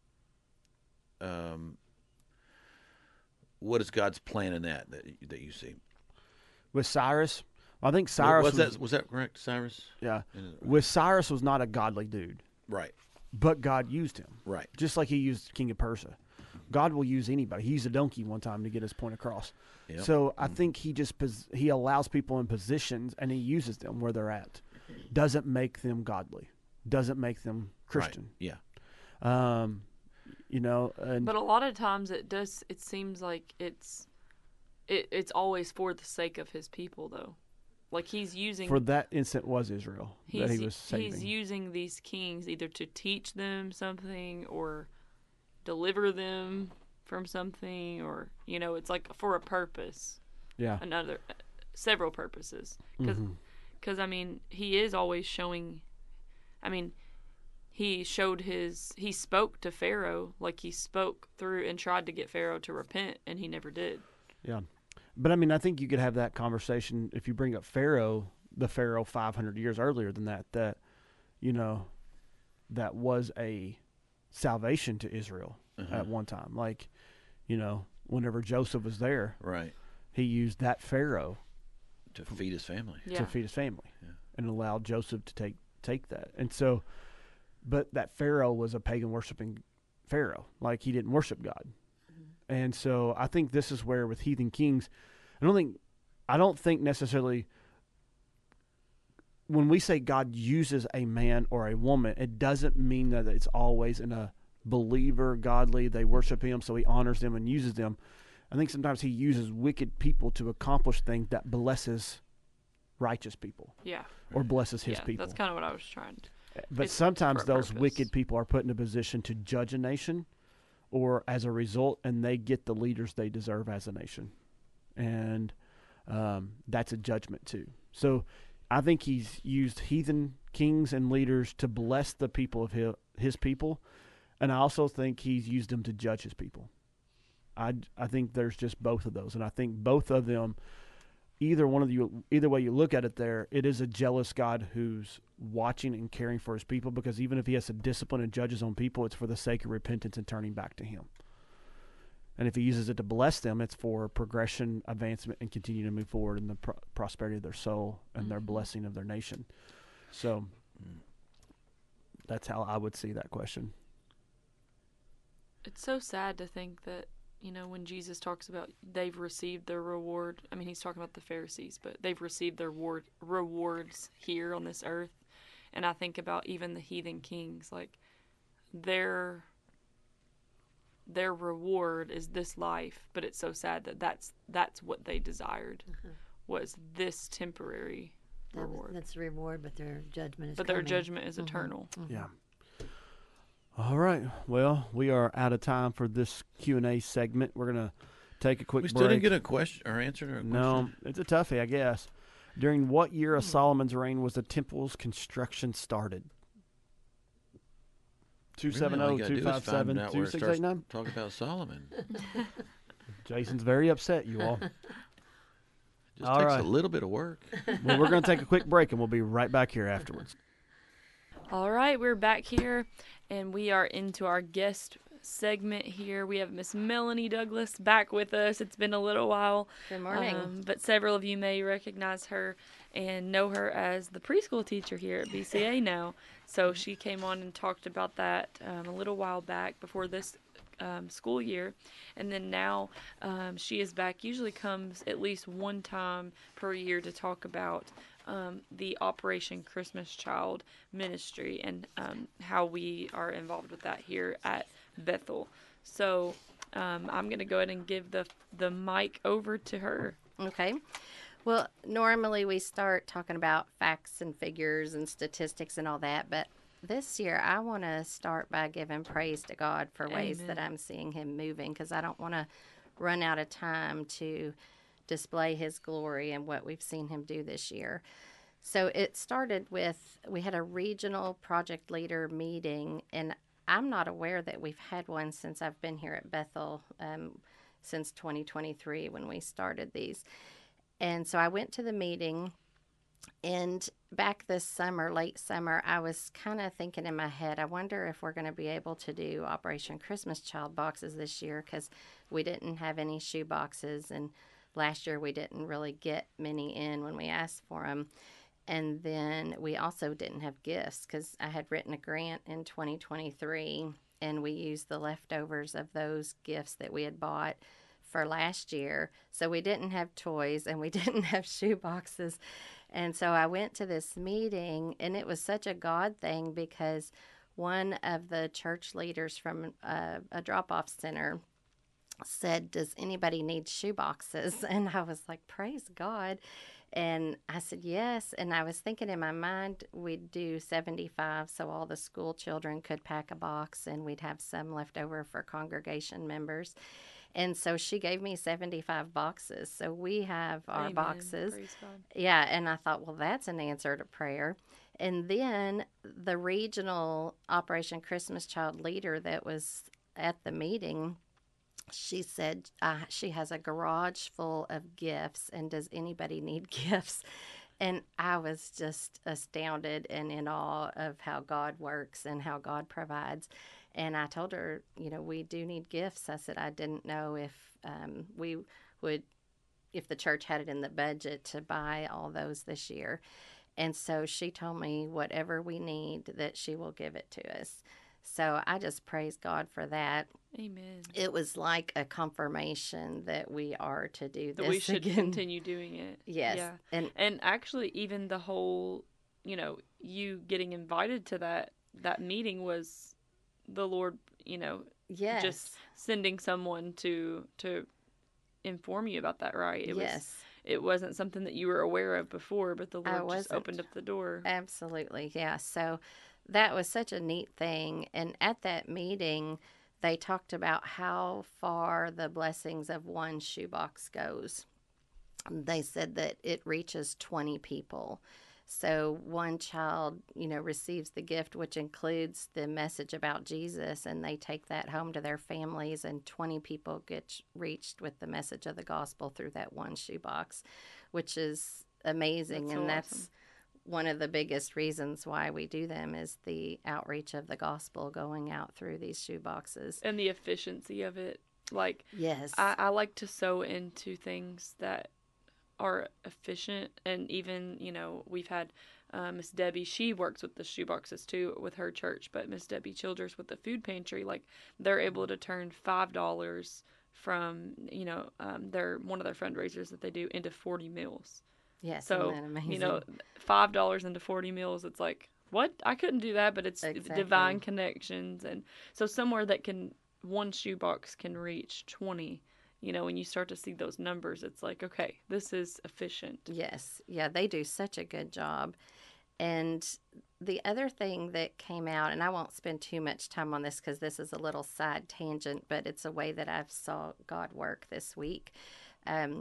Um, what is God's plan in that that, that you see? With Cyrus, I think Cyrus was, was, that was that correct, Cyrus? yeah. Is it- With Cyrus was not a godly dude, Right, but God used him. right. Just like he used King of Persia. God will use anybody. He used a donkey one time to get his point across. Yep. So I think he just pos- he allows people in positions and he uses them where they're at. Doesn't make them godly. Doesn't make them Christian. Right. Yeah. Um, you know, and But a lot of times it does. It seems like it's, it, it's always for the sake of his people, though. Like he's using for that instant was Israel that he's he was saving. he's using these kings either to teach them something or deliver them from something, or you know, it's like for a purpose. yeah. Another, several purposes. Because, Mhm. I mean, he is always showing. I mean, he showed his. He spoke to Pharaoh like he spoke through and tried to get Pharaoh to repent, and he never did. Yeah. But I mean, I think you could have that conversation if you bring up Pharaoh, the Pharaoh five hundred years earlier than that, that, you know, that was a salvation to Israel Uh-huh. at one time. Like, you know, whenever Joseph was there, Right. he used that Pharaoh To feed his family. Yeah. to feed his family Yeah. and allowed Joseph to take, take that. And so, but that Pharaoh was a pagan worshiping Pharaoh. Like, he didn't worship God. And so I think this is where with heathen kings, I don't think, I don't think necessarily when we say God uses a man or a woman, it doesn't mean that it's always in a believer, godly, they worship him, so he honors them and uses them. I think sometimes he uses wicked people to accomplish things that blesses righteous people Yeah. or blesses his yeah. people. That's kind of what I was trying to. But It's sometimes for a those purpose. wicked people are put in a position to judge a nation, or as a result, and they get the leaders they deserve as a nation. And um, that's a judgment too. So I think he's used heathen kings and leaders to bless the people of his, his people. And I also think he's used them to judge his people. I, I think there's just both of those. And I think both of them, either one of you, either way you look at it there, it is a jealous God who's watching and caring for his people, because even if he has to discipline and judge his own people, it's for the sake of repentance and turning back to him. And if he uses it to bless them, it's for progression, advancement, and continue to move forward in the pro- prosperity of their soul and their Mhm. blessing of their nation. So that's how I would see that question. It's so sad to think that, you know, when Jesus talks about they've received their reward, I mean, he's talking about the Pharisees, but they've received their reward, rewards here on this earth. And I think about even the heathen kings, like, they're, their reward is this life, but it's so sad that that's that's what they desired Uh-huh. was this temporary That was, reward. that's the reward, but their judgment is But their coming. judgment is Mhm. eternal. Yeah. All right. Well, we are out of time for this Q and A segment. We're gonna take a quick We still break. didn't get a question or answer to a question. No, it's a toughie, I guess. During what year Hmm. of Solomon's reign was the temple's construction started? two seven Really, all zero, you gotta two do is five find seven, out two where it six starts eight nine. talking about Solomon. Jason's very upset, you all. Just All takes right. a little bit of work. Well, we're going to take a quick break, and we'll be right back here afterwards. All right, we're back here, and we are into our guest segment here. We have Miss Melanie Douglas back with us. It's been a little while. Good morning. Um, but several of you may recognize her and know her as the preschool teacher here at B C A now. So she came on and talked about that um, a little while back before this um, school year. And then now um, she is back, usually comes at least one time per year to talk about um, the Operation Christmas Child ministry and um, how we are involved with that here at Bethel. So um, I'm going to go ahead and give the the mic over to her. Okay. Well, normally we start talking about facts and figures and statistics and all that, but this year I want to start by giving praise to God for ways Amen. that I'm seeing Him moving, because I don't want to run out of time to display His glory and what we've seen Him do this year. So it started with, we had a regional project leader meeting, and I'm not aware that we've had one since I've been here at Bethel, um, since twenty twenty-three when we started these. And so I went to the meeting, and back this summer, late summer, I was kind of thinking in my head, I wonder if we're going to be able to do Operation Christmas Child boxes this year, because we didn't have any shoe boxes, and last year we didn't really get many in when we asked for them. And then we also didn't have gifts, because I had written a grant in twenty twenty-three, and we used the leftovers of those gifts that we had bought for last year. So we didn't have toys and we didn't have shoe boxes. And so I went to this meeting, and it was such a God thing, because one of the church leaders from a, a drop-off center said, "Does anybody need shoe boxes?" And I was like, praise God. And I said, yes. And I was thinking in my mind, we'd do seventy-five so all the school children could pack a box, and we'd have some left over for congregation members. And so she gave me seventy-five boxes. So we have our Amen. boxes. Praise God. Yeah, and I thought, well, that's an answer to prayer. And then the regional Operation Christmas Child leader that was at the meeting, she said uh, she has a garage full of gifts, and does anybody need gifts? And I was just astounded and in awe of how God works and how God provides. And I told her, you know, we do need gifts. I said, I didn't know if um, we would, if the church had it in the budget to buy all those this year. And so she told me whatever we need, that she will give it to us. So I just praise God for that. Amen. It was like a confirmation that we are to do this That we should again. continue doing it. Yes. Yeah. And And actually, even the whole, you know, you getting invited to that that meeting was the Lord, you know, yes. just sending someone to to inform you about that, right? It yes. was it wasn't something that you were aware of before, but the I Lord just wasn't. opened up the door. Absolutely. Yeah. So that was such a neat thing. And at that meeting, they talked about how far the blessings of one shoebox goes. They said that it reaches twenty people. So one child, you know, receives the gift, which includes the message about Jesus, and they take that home to their families, and twenty people get reached with the message of the gospel through that one shoebox, which is amazing. That's and so that's awesome. one of the biggest reasons why we do them, is the outreach of the gospel going out through these shoeboxes. And the efficiency of it. Like, Yes. I, I like to sow into things that are efficient. And even, you know, we've had uh, Miss Debbie, she works with the shoeboxes too with her church, but Miss Debbie Childers with the food pantry, like, they're able to turn five dollars from, you know, um, their one of their fundraisers that they do into forty meals. yes. So, Isn't that amazing? you know, five dollars into forty meals, it's like, what? I couldn't do that, but it's, it's Exactly. divine connections. And so somewhere that can, one shoebox can reach twenty, you know, when you start to see those numbers, it's like, okay, this is efficient. Yes. Yeah, they do such a good job. And the other thing that came out, and I won't spend too much time on this because this is a little side tangent, but it's a way that I've saw God work this week. Um,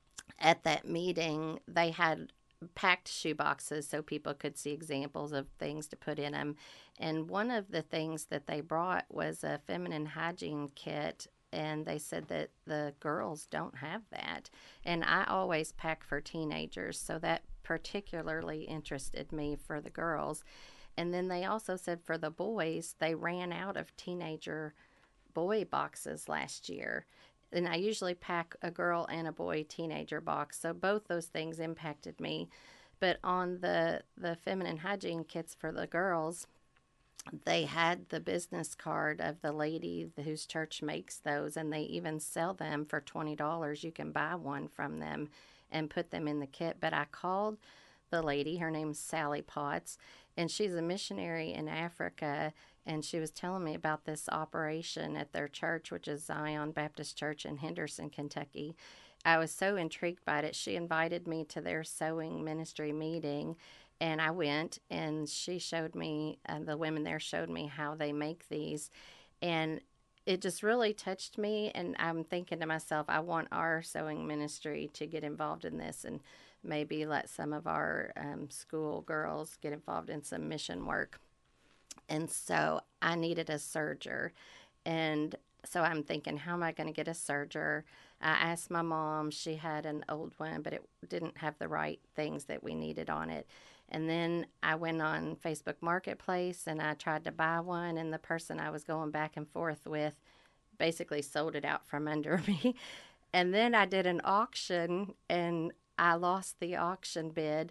at that meeting, they had packed shoe boxes so people could see examples of things to put in them. And one of the things that they brought was a feminine hygiene kit. And they said that the girls don't have that. And I always pack for teenagers, so that particularly interested me for the girls. And then they also said for the boys, they ran out of teenager boy boxes last year. And I usually pack a girl and a boy teenager box, so both those things impacted me. But on the, the feminine hygiene kits for the girls, they had the business card of the lady whose church makes those, and they even sell them for twenty dollars. You can buy one from them and put them in the kit. But I called the lady, her name's Sally Potts, and she's a missionary in Africa, and she was telling me about this operation at their church, which is Zion Baptist Church in Henderson, Kentucky. I was so intrigued by it. She invited me to their sewing ministry meeting, and I went, and she showed me, uh, the women there showed me how they make these. And it just really touched me. And I'm thinking to myself, I want our sewing ministry to get involved in this and maybe let some of our um, school girls get involved in some mission work. And so I needed a serger. And so I'm thinking, how am I going to get a serger? I asked my mom. She had an old one, but it didn't have the right things that we needed on it. And then I went on Facebook Marketplace and I tried to buy one, and the person I was going back and forth with basically sold it out from under me. And then I did an auction and I lost the auction bid.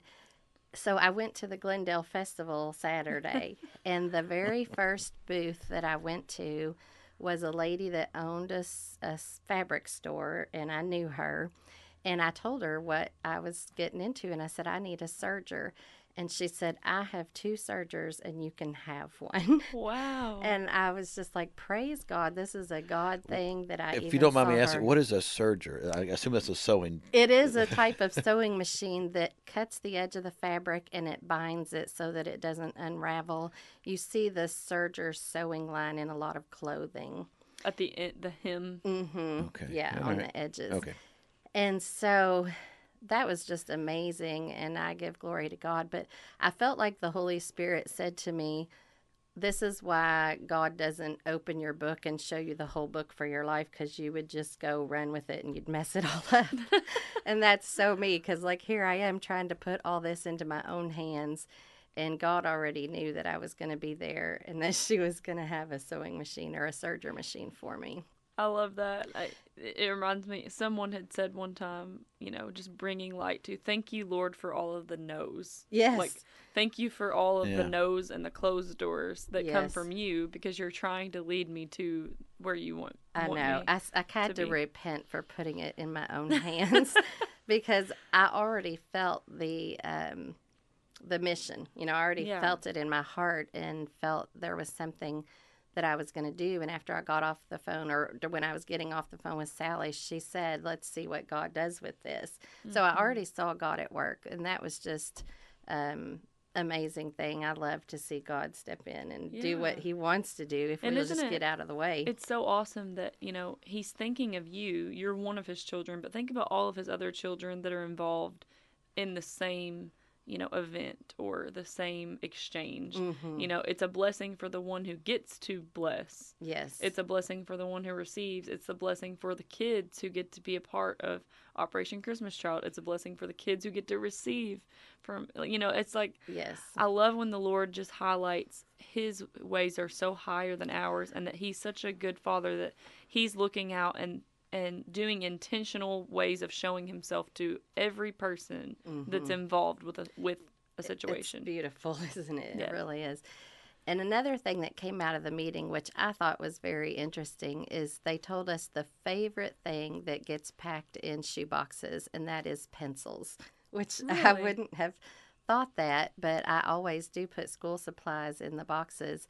So I went to the Glendale Festival Saturday, and the very first booth that I went to was a lady that owned a, a fabric store, and I knew her. And I told her what I was getting into, and I said, I need a serger. And she said, I have two sergers, and you can have one. Wow. And I was just like, praise God, this is a God thing that I If even you don't mind me saw asking, her- what is a serger? I assume that's a sewing. It is a type of sewing machine that cuts the edge of the fabric and it binds it so that it doesn't unravel. You see the serger sewing line in a lot of clothing. At the end, the hem. Mm-hmm. Okay. Yeah, All on right. the edges. Okay. And so that was just amazing, and I give glory to God. But I felt like the Holy Spirit said to me, this is why God doesn't open your book and show you the whole book for your life, because you would just go run with it and you'd mess it all up. And that's so me, because like here I am trying to put all this into my own hands, and God already knew that I was going to be there and that she was going to have a sewing machine or a serger machine for me. I love that. I, it reminds me, someone had said one time, you know, just bringing light to, thank you, Lord, for all of the no's. Yes. Like, thank you for all of Yeah. the no's and the closed doors that come Yes. from you, because you're trying to lead me to where you want, I want know. me. I, I had to to, be. repent for putting it in my own hands because I already felt the um, the mission. You know, I already Yeah. felt it in my heart and felt there was something that I was going to do. And after I got off the phone, or when I was getting off the phone with Sally, she said, let's see what God does with this. Mm-hmm. So I already saw God at work, and that was just um amazing thing. I love to see God step in and Yeah. do what he wants to do if And we'll isn't just it- get out of the way. It's so awesome that, you know, he's thinking of you. You're one of his children, but think about all of his other children that are involved in the same, you know, event or the same exchange. Mhm. You know, it's a blessing for the one who gets to bless. Yes. It's a blessing for the one who receives. It's a blessing for the kids who get to be a part of Operation Christmas Child. It's a blessing for the kids who get to receive from, you know, it's like, Yes. I love when the Lord just highlights his ways are so higher than ours, and that he's such a good father that he's looking out and, and doing intentional ways of showing himself to every person that's involved with a, with a situation. It's beautiful, isn't it? Yeah. It really is. And another thing that came out of the meeting, which I thought was very interesting, is they told us the favorite thing that gets packed in shoe boxes, and that is pencils, which I Really? wouldn't have thought that, but I always do put school supplies in the boxes.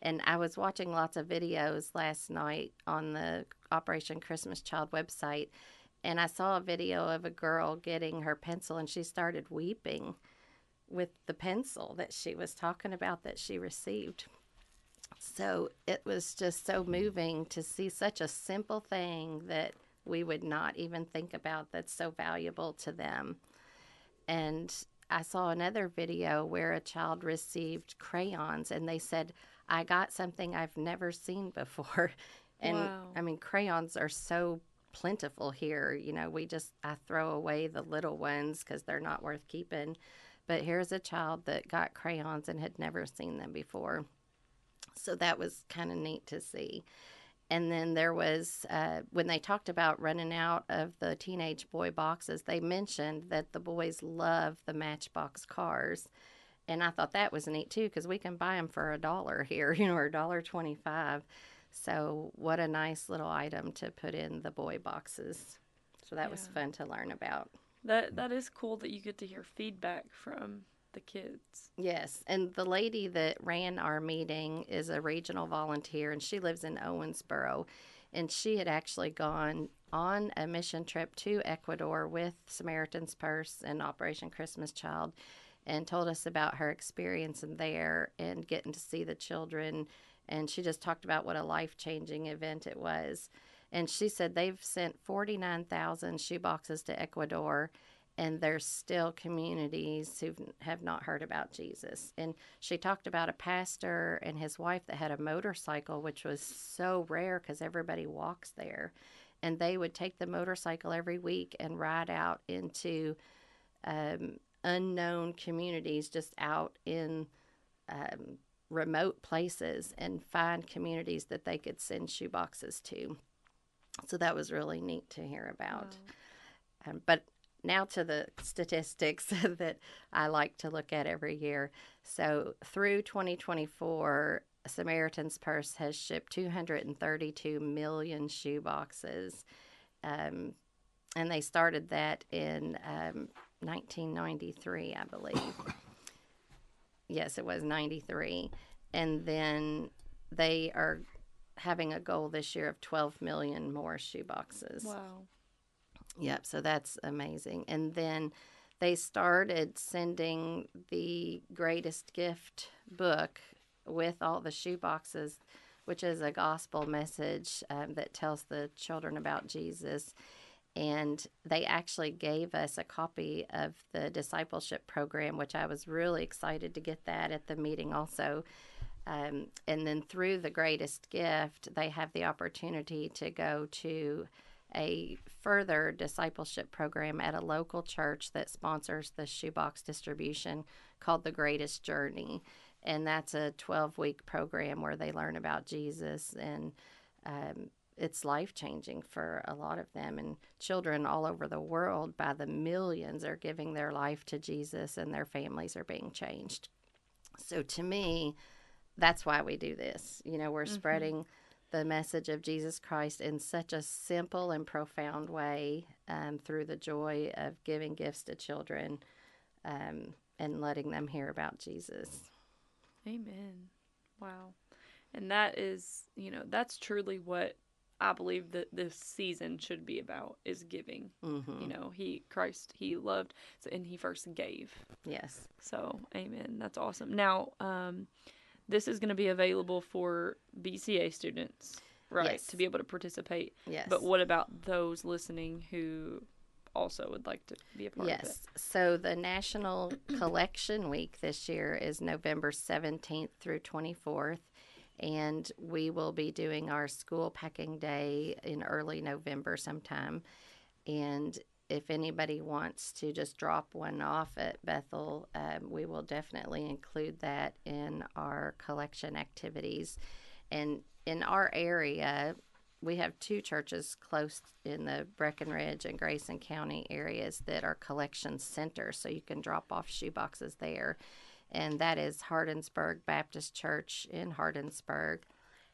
And I was watching lots of videos last night on the Operation Christmas Child website, and I saw a video of a girl getting her pencil, and she started weeping with the pencil that she was talking about that she received. So it was just so moving to see such a simple thing that we would not even think about that's so valuable to them. And I saw another video where a child received crayons, and they said, I got something I've never seen before. And Wow. I mean, crayons are so plentiful here. You know, we just, I throw away the little ones because they're not worth keeping. But here's a child that got crayons and had never seen them before. So that was kind of neat to see. And then there was, uh, when they talked about running out of the teenage boy boxes, they mentioned that the boys love the Matchbox cars. And I thought that was neat too, because we can buy them for a dollar here, you know, or a dollar twenty-five. So what a nice little item to put in the boy boxes. So that was Yeah. fun to learn about. That that is cool that you get to hear feedback from the kids. Yes, and the lady that ran our meeting is a regional volunteer, and she lives in Owensboro. And she had actually gone on a mission trip to Ecuador with Samaritan's Purse and Operation Christmas Child, and told us about her experience in there and getting to see the children. And she just talked about what a life-changing event it was. And she said they've sent forty-nine thousand shoeboxes to Ecuador, and there's still communities who have not heard about Jesus. And she talked about a pastor and his wife that had a motorcycle, which was so rare because everybody walks there. And they would take the motorcycle every week and ride out into um, unknown communities just out in um, remote places and find communities that they could send shoeboxes to. So that was really neat to hear about. Wow. Um, but now to the statistics that I like to look at every year. So through twenty twenty-four, Samaritan's Purse has shipped two hundred thirty-two million shoeboxes. Um, and they started that in um, nineteen ninety-three, I believe. Yes, it was ninety-three. And then they are having a goal this year of twelve million more shoeboxes. Wow. Yep, so that's amazing. And then they started sending the Greatest Gift book with all the shoeboxes, which is a gospel message um, that tells the children about Jesus. And they actually gave us a copy of the discipleship program, which I was really excited to get that at the meeting also. Um, and then through the Greatest Gift, they have the opportunity to go to a further discipleship program at a local church that sponsors the shoebox distribution called The Greatest Journey. And that's a twelve-week program where they learn about Jesus, and um, it's life-changing for a lot of them. And children all over the world, by the millions, are giving their life to Jesus, and their families are being changed. So to me, that's why we do this. You know, we're mm-hmm. spreading the message of Jesus Christ in such a simple and profound way um, through the joy of giving gifts to children um, and letting them hear about Jesus. Amen. Wow. And that is, you know, that's truly what I believe that this season should be about, is giving. Mm-hmm. You know, he, Christ, he loved, and he first gave. Yes. So, amen. That's awesome. Now, um, this is going to be available for B C A students, right? Yes. To be able to participate. Yes. But what about those listening who also would like to be a part yes. of it? Yes. So the National Collection Week this year is November seventeenth through twenty-fourth. And we will be doing our school packing day in early November sometime. And if anybody wants to just drop one off at Bethel, um, we will definitely include that in our collection activities. And in our area, we have two churches close in the Breckenridge and Grayson County areas that are collection centers, so you can drop off shoeboxes there. And that is Hardinsburg Baptist Church in Hardinsburg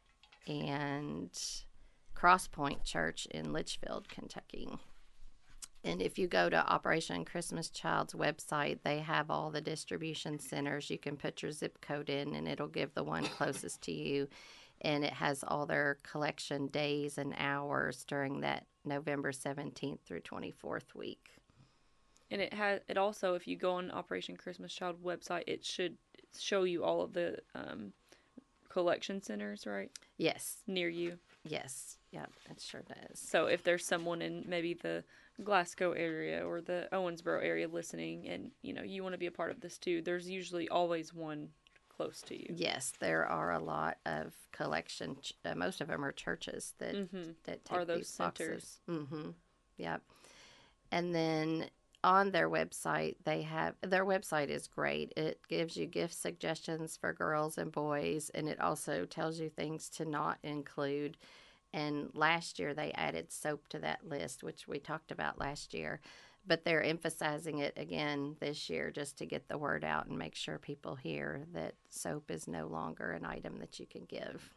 and Cross Point Church in Litchfield, Kentucky. And if you go to Operation Christmas Child's website, they have all the distribution centers. You can put your zip code in, and it'll give the one closest to you. And it has all their collection days and hours during that November seventeenth through twenty-fourth week. And it has it also, if you go on Operation Christmas Child website, it should show you all of the um, collection centers, right, Yes, near you. yes, yep, it sure does. So if there's someone in maybe the Glasgow area or the Owensboro area listening, and you know you want to be a part of this too, there's usually always one close to you. Yes, there are a lot of collection. ch- Uh, most of them are churches that Mhm. that take Are those these boxes. centers. Mm-hmm. Yep. And then on their website, they have their website is great. It gives you gift suggestions for girls and boys, and it also tells you things to not include. And last year they added soap to that list, which we talked about last year. But they're emphasizing it again this year just to get the word out and make sure people hear that soap is no longer an item that you can give.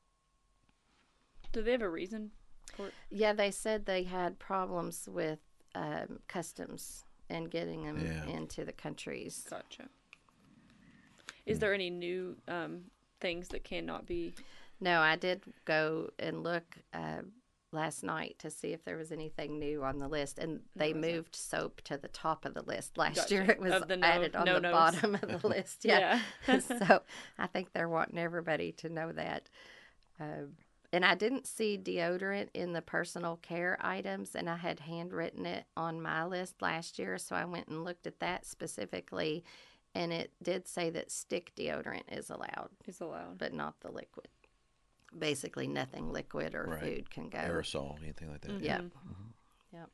Do they have a reason for it? Yeah, they said they had problems with um, customs and getting them Yeah. into the countries. Gotcha. Is there any new um, things that cannot be? No, I did go and look uh, last night to see if there was anything new on the list, and they wasn't. moved soap to the top of the list. Last Gotcha. year it was Of the no- added on the no-nos. bottom of the list. Yeah. Yeah. So I think they're wanting everybody to know that. Um, and I didn't see deodorant in the personal care items, and I had handwritten it on my list last year, so I went and looked at that specifically, and it did say that stick deodorant is allowed, Is allowed. but not the liquid. Basically, nothing liquid or Right. food can go. Aerosol, anything like that. Mhm. Yep. Yep.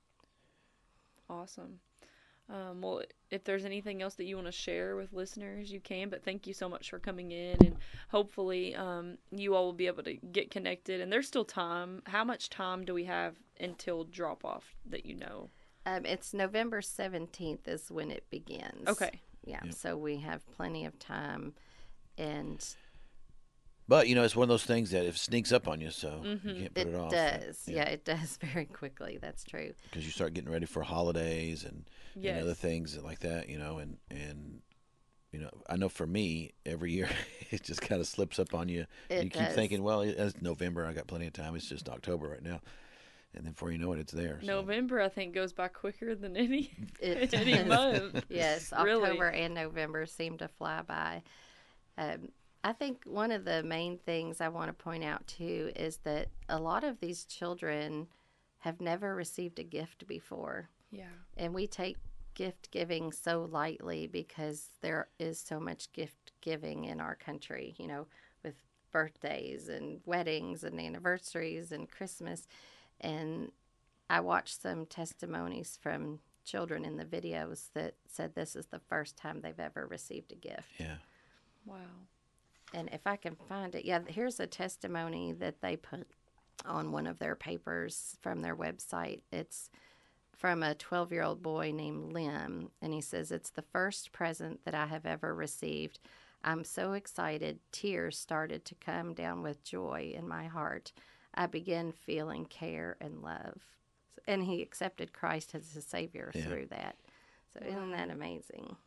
Awesome. Um, well, if there's anything else that you want to share with listeners, you can. But thank you so much for coming in, and hopefully, um, you all will be able to get connected. And there's still time. How much time do we have until drop off that you know? Um, it's November seventeenth is when it begins. Okay. Yeah. Yep. So we have plenty of time, and But, you know, it's one of those things that it sneaks up on you, so you can't put it, it, off. does. Yeah. it does very quickly. That's true. Because you start getting ready for holidays and, Yes. and other things like that, you know, and, and you know, I know for me, every year it just kind of slips up on you. It you keep does. thinking, well, it's November. I got plenty of time. It's just October right now. And then before you know it, it's there. so. November, I think, goes by quicker than any It any does. month. Yes, Really. October and November seem to fly by. Um, I think one of the main things I want to point out too is that a lot of these children have never received a gift before. Yeah. And we take gift giving so lightly because there is so much gift giving in our country, you know, with birthdays and weddings and anniversaries and Christmas. And I watched some testimonies from children in the videos that said this is the first time they've ever received a gift. Yeah. Wow. And if I can find it, yeah, here's a testimony that they put on one of their papers from their website. It's from a twelve-year-old boy named Lim, and he says, "It's the first present that I have ever received. I'm so excited. Tears started to come down with joy in my heart. I began feeling care and love." And he accepted Christ as his Savior Yeah. through that. So isn't that amazing?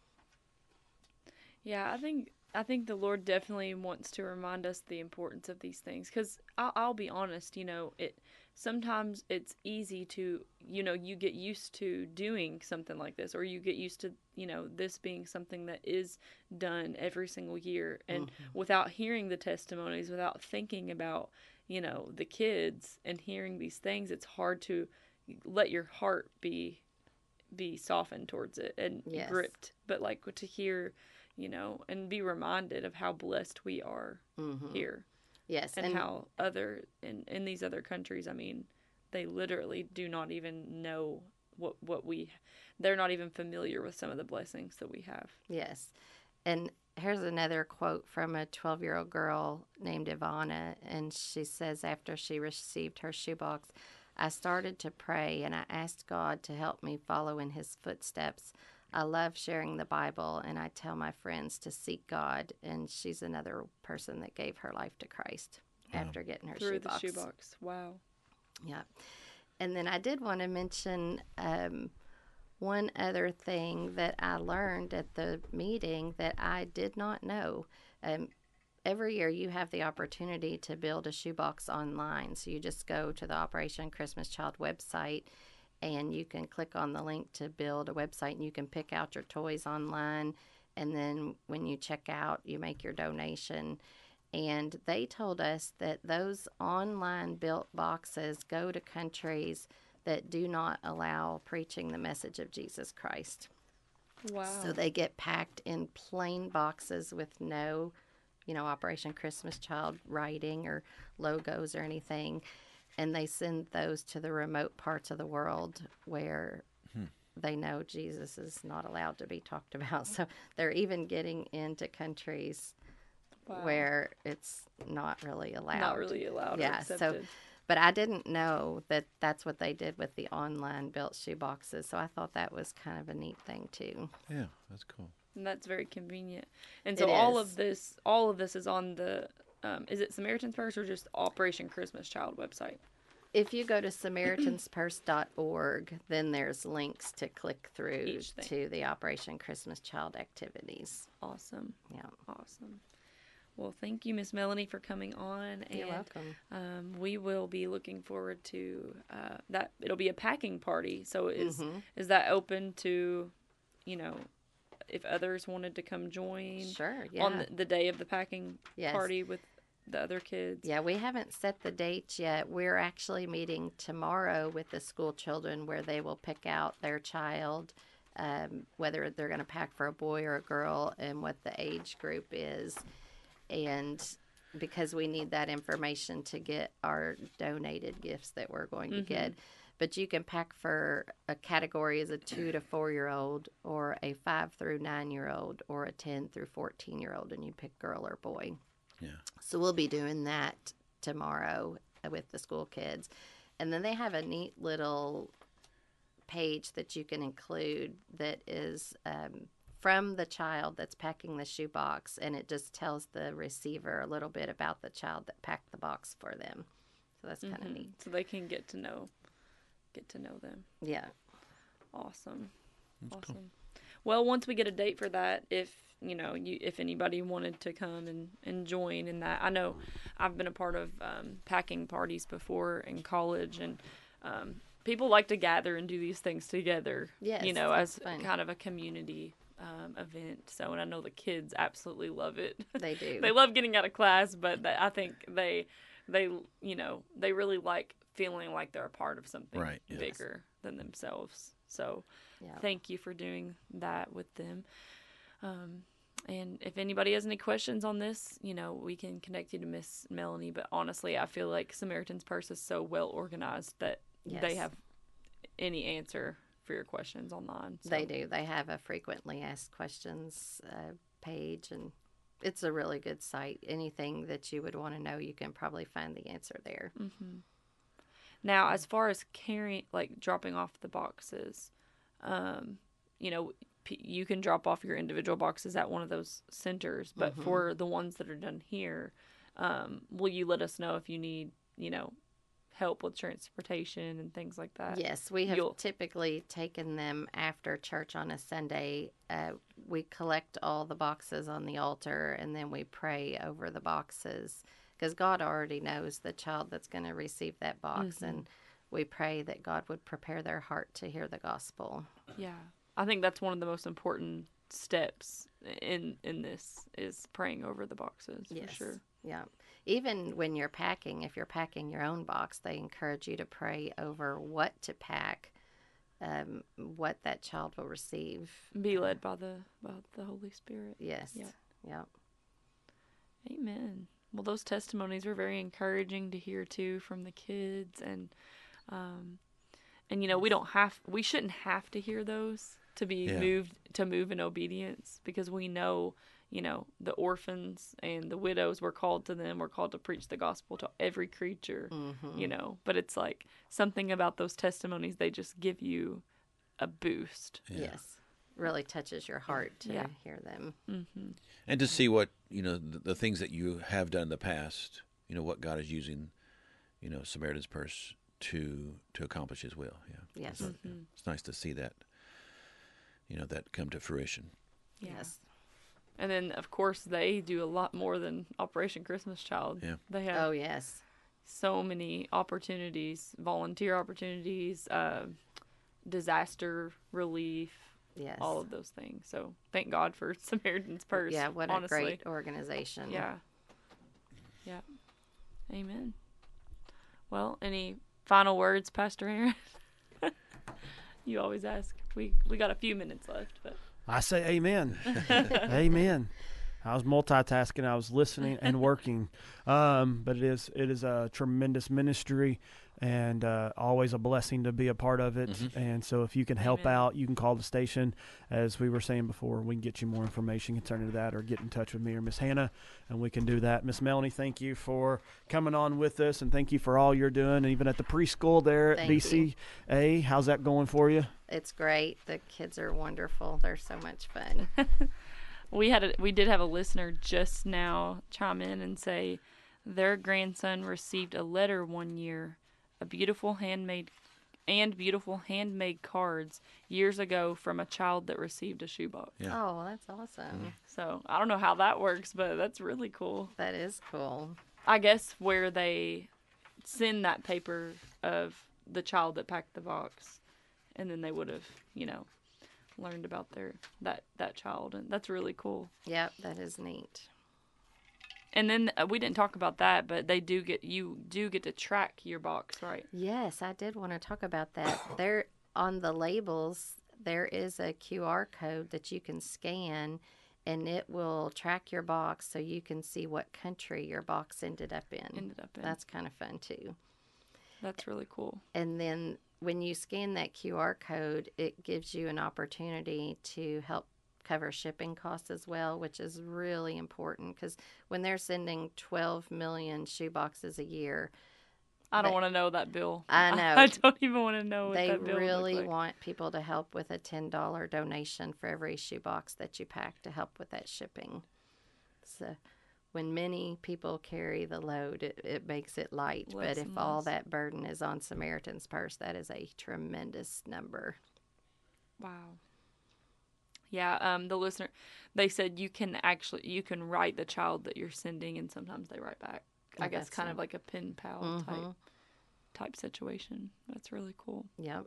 Yeah, I think I think the Lord definitely wants to remind us the importance of these things. Because I'll, I'll be honest, you know, it sometimes it's easy to, you know, you get used to doing something like this, or you get used to, you know, this being something that is done every single year, and without hearing the testimonies, without thinking about, you know, the kids and hearing these things, it's hard to let your heart be be softened towards it and Yes. gripped. But like to hear, you know, and be reminded of how blessed we are Mm-hmm. here, Yes. and, how other in in these other countries, I mean, they literally do not even know what what we they're not even familiar with some of the blessings that we have. Yes. And here's another quote from a twelve-year-old girl named Ivana, and she says after she received her shoebox, "I started to pray and I asked God to help me follow in his footsteps. I love sharing the Bible and I tell my friends to seek God." And she's another person that gave her life to Christ after getting her Through shoebox. the shoebox. Wow. Yeah. And then I did want to mention um, one other thing that I learned at the meeting that I did not know. Um, every year you have the opportunity to build a shoebox online. So you just go to the Operation Christmas Child website and you can click on the link to build a website, and you can pick out your toys online. And then when you check out, you make your donation. And they told us that those online built boxes go to countries that do not allow preaching the message of Jesus Christ. Wow. So they get packed in plain boxes with no, you know, Operation Christmas Child writing or logos or anything. And they send those to the remote parts of the world where hmm. they know Jesus is not allowed to be talked about. So they're even getting into countries wow. where it's not really allowed. Not really allowed. Yeah. Or accepted. So, but I didn't know that that's what they did with the online built shoe boxes. So I thought that was kind of a neat thing too. Yeah, that's cool. And that's very convenient. And so It all is. of this, all of this is on the, um, is it Samaritan's Purse or just Operation Christmas Child website? If you go to Samaritans Purse dot org, then there's links to click through Each thing. to the Operation Christmas Child activities. Awesome. Yeah. Awesome. Well, thank you, Miss Melanie, for coming on. You're and, welcome. Um, we will be looking forward to uh, that. It'll be a packing party. So is Mhm. is that open to, you know, if others wanted to come join Sure, yeah. on the, the day of the packing Yes. party with the other kids? Yeah, we haven't set the dates yet. We're actually meeting tomorrow with the school children where they will pick out their child, um, whether they're going to pack for a boy or a girl, and what the age group is. And because we need that information to get our donated gifts that we're going to Mhm. get. But you can pack for a category as a two to four year old, or a five through nine year old, or a ten through fourteen year old, and you pick girl or boy. Yeah. So we'll be doing that tomorrow with the school kids. And then they have a neat little page that you can include that is um, from the child that's packing the shoebox, and it just tells the receiver a little bit about the child that packed the box for them. So that's kind of Mhm. neat. So they can get to know, get to know them. Yeah. Awesome. That's awesome. cool. Well, once we get a date for that, if you know, you if anybody wanted to come and, and join in that, I know I've been a part of um, packing parties before in college, and um, people like to gather and do these things together. Yes, you know, as it's fun. kind of a community um, event. So, and I know the kids absolutely love it. They do. They love getting out of class, but they, I think they they you know they really like feeling like they're a part of something Right, yes. bigger than themselves. So Yeah. thank you for doing that with them. Um, and if anybody has any questions on this, you know, we can connect you to Miss Melanie. But honestly, I feel like Samaritan's Purse is so well organized that they Yes. have any answer for your questions online. So. They do. They have a frequently asked questions uh, page, and it's a really good site. Anything that you would want to know, you can probably find the answer there. Mm-hmm. Now, as far as carrying, like dropping off the boxes, um, you know, p- you can drop off your individual boxes at one of those centers. But Mhm. for the ones that are done here, um, will you let us know if you need, you know, help with transportation and things like that? Yes, we have You'll- typically taken them after church on a Sunday. Uh, we collect all the boxes on the altar, and then we pray over the boxes, because God already knows the child that's going to receive that box, Mhm. and we pray that God would prepare their heart to hear the gospel. Yeah, I think that's one of the most important steps in in this is praying over the boxes Yes. for sure. Yeah. Even when you're packing, if you're packing your own box, they encourage you to pray over what to pack, um, what that child will receive. Be led by the by the Holy Spirit. Yes. Yeah. Yeah. Amen. Well, those testimonies were very encouraging to hear too from the kids, and um, and you know we don't have we shouldn't have to hear those to be Yeah. moved to move in obedience, because we know you know the orphans and the widows were called to them. We're called to preach the gospel to every creature, Mm-hmm. you know. But it's like something about those testimonies; they just give you a boost. Yeah. Yes. Really touches your heart to Yeah. hear them. Mm-hmm. And to see what, you know, the, the things that you have done in the past, you know, what God is using, you know, Samaritan's Purse to to accomplish His will. Yeah, Yes. So it's nice to see that, you know, that come to fruition. Yes. And then, of course, they do a lot more than Operation Christmas Child. Yeah. They have Oh, yes. so many opportunities, volunteer opportunities, uh, disaster relief, Yes. all of those things. So thank God for Samaritan's Purse. Yeah, what honestly. a great organization. Yeah. Yeah. Amen. Well, any final words, Pastor Aaron? You always ask. We we got a few minutes left, but I say amen. Amen. I was multitasking. I was listening and working. Um, but it is it is a tremendous ministry, and uh, always a blessing to be a part of it. Mm-hmm. And so if you can help Amen. out, you can call the station. As we were saying before, we can get you more information concerning that, or get in touch with me or Miss Hannah, and we can do that. Miss Melanie, thank you for coming on with us, and thank you for all you're doing, even at the preschool there at Thank B C A. How's that going for you? It's great. The kids are wonderful. They're so much fun. we had a, we did have a listener just now chime in and say their grandson received a letter one year, a beautiful handmade and beautiful handmade cards years ago from a child that received a shoebox. Yeah. Oh, that's awesome. So I don't know how that works, but that's really cool. That is cool. I guess where they send that paper of the child that packed the box, and then they would have, you know, learned about their that that child, and that's really cool. Yep, that is neat. And then uh, we didn't talk about that, but they do get you do get to track your box, right? Yes, I did want to talk about that. There on the labels, there is a Q R code that you can scan, and it will track your box so you can see what country your box ended up in. Ended up in. That's kind of fun too. That's really cool. And then when you scan that Q R code, it gives you an opportunity to help cover shipping costs as well, which is really important because when they're sending twelve million shoe boxes a year, I don't They- want to know that bill. I know. I don't even want to know what they that bill would look really like. want people to help with a ten dollars donation for every shoe box that you pack to help with that shipping. So when many people carry the load, it, it makes it light. Less but if and all less. that burden is on Samaritan's Purse, that is a tremendous number. Wow. Yeah, um, the listener, they said you can actually, you can write the child that you're sending, and sometimes they write back. I Oh, guess that's kind of neat. like a pen pal type Mhm. type situation. That's really cool. Yep.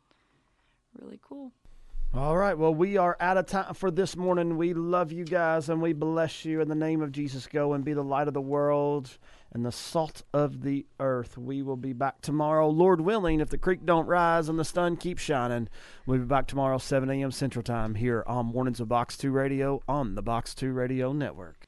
Really cool. All right. Well, we are out of time for this morning. We love you guys, and we bless you. In the name of Jesus, go and be the light of the world and the salt of the earth. We will be back tomorrow, Lord willing, if the creek don't rise and the sun keeps shining. We'll be back tomorrow, seven a.m. Central Time, here on Mornings of Box two Radio on the Box two Radio Network.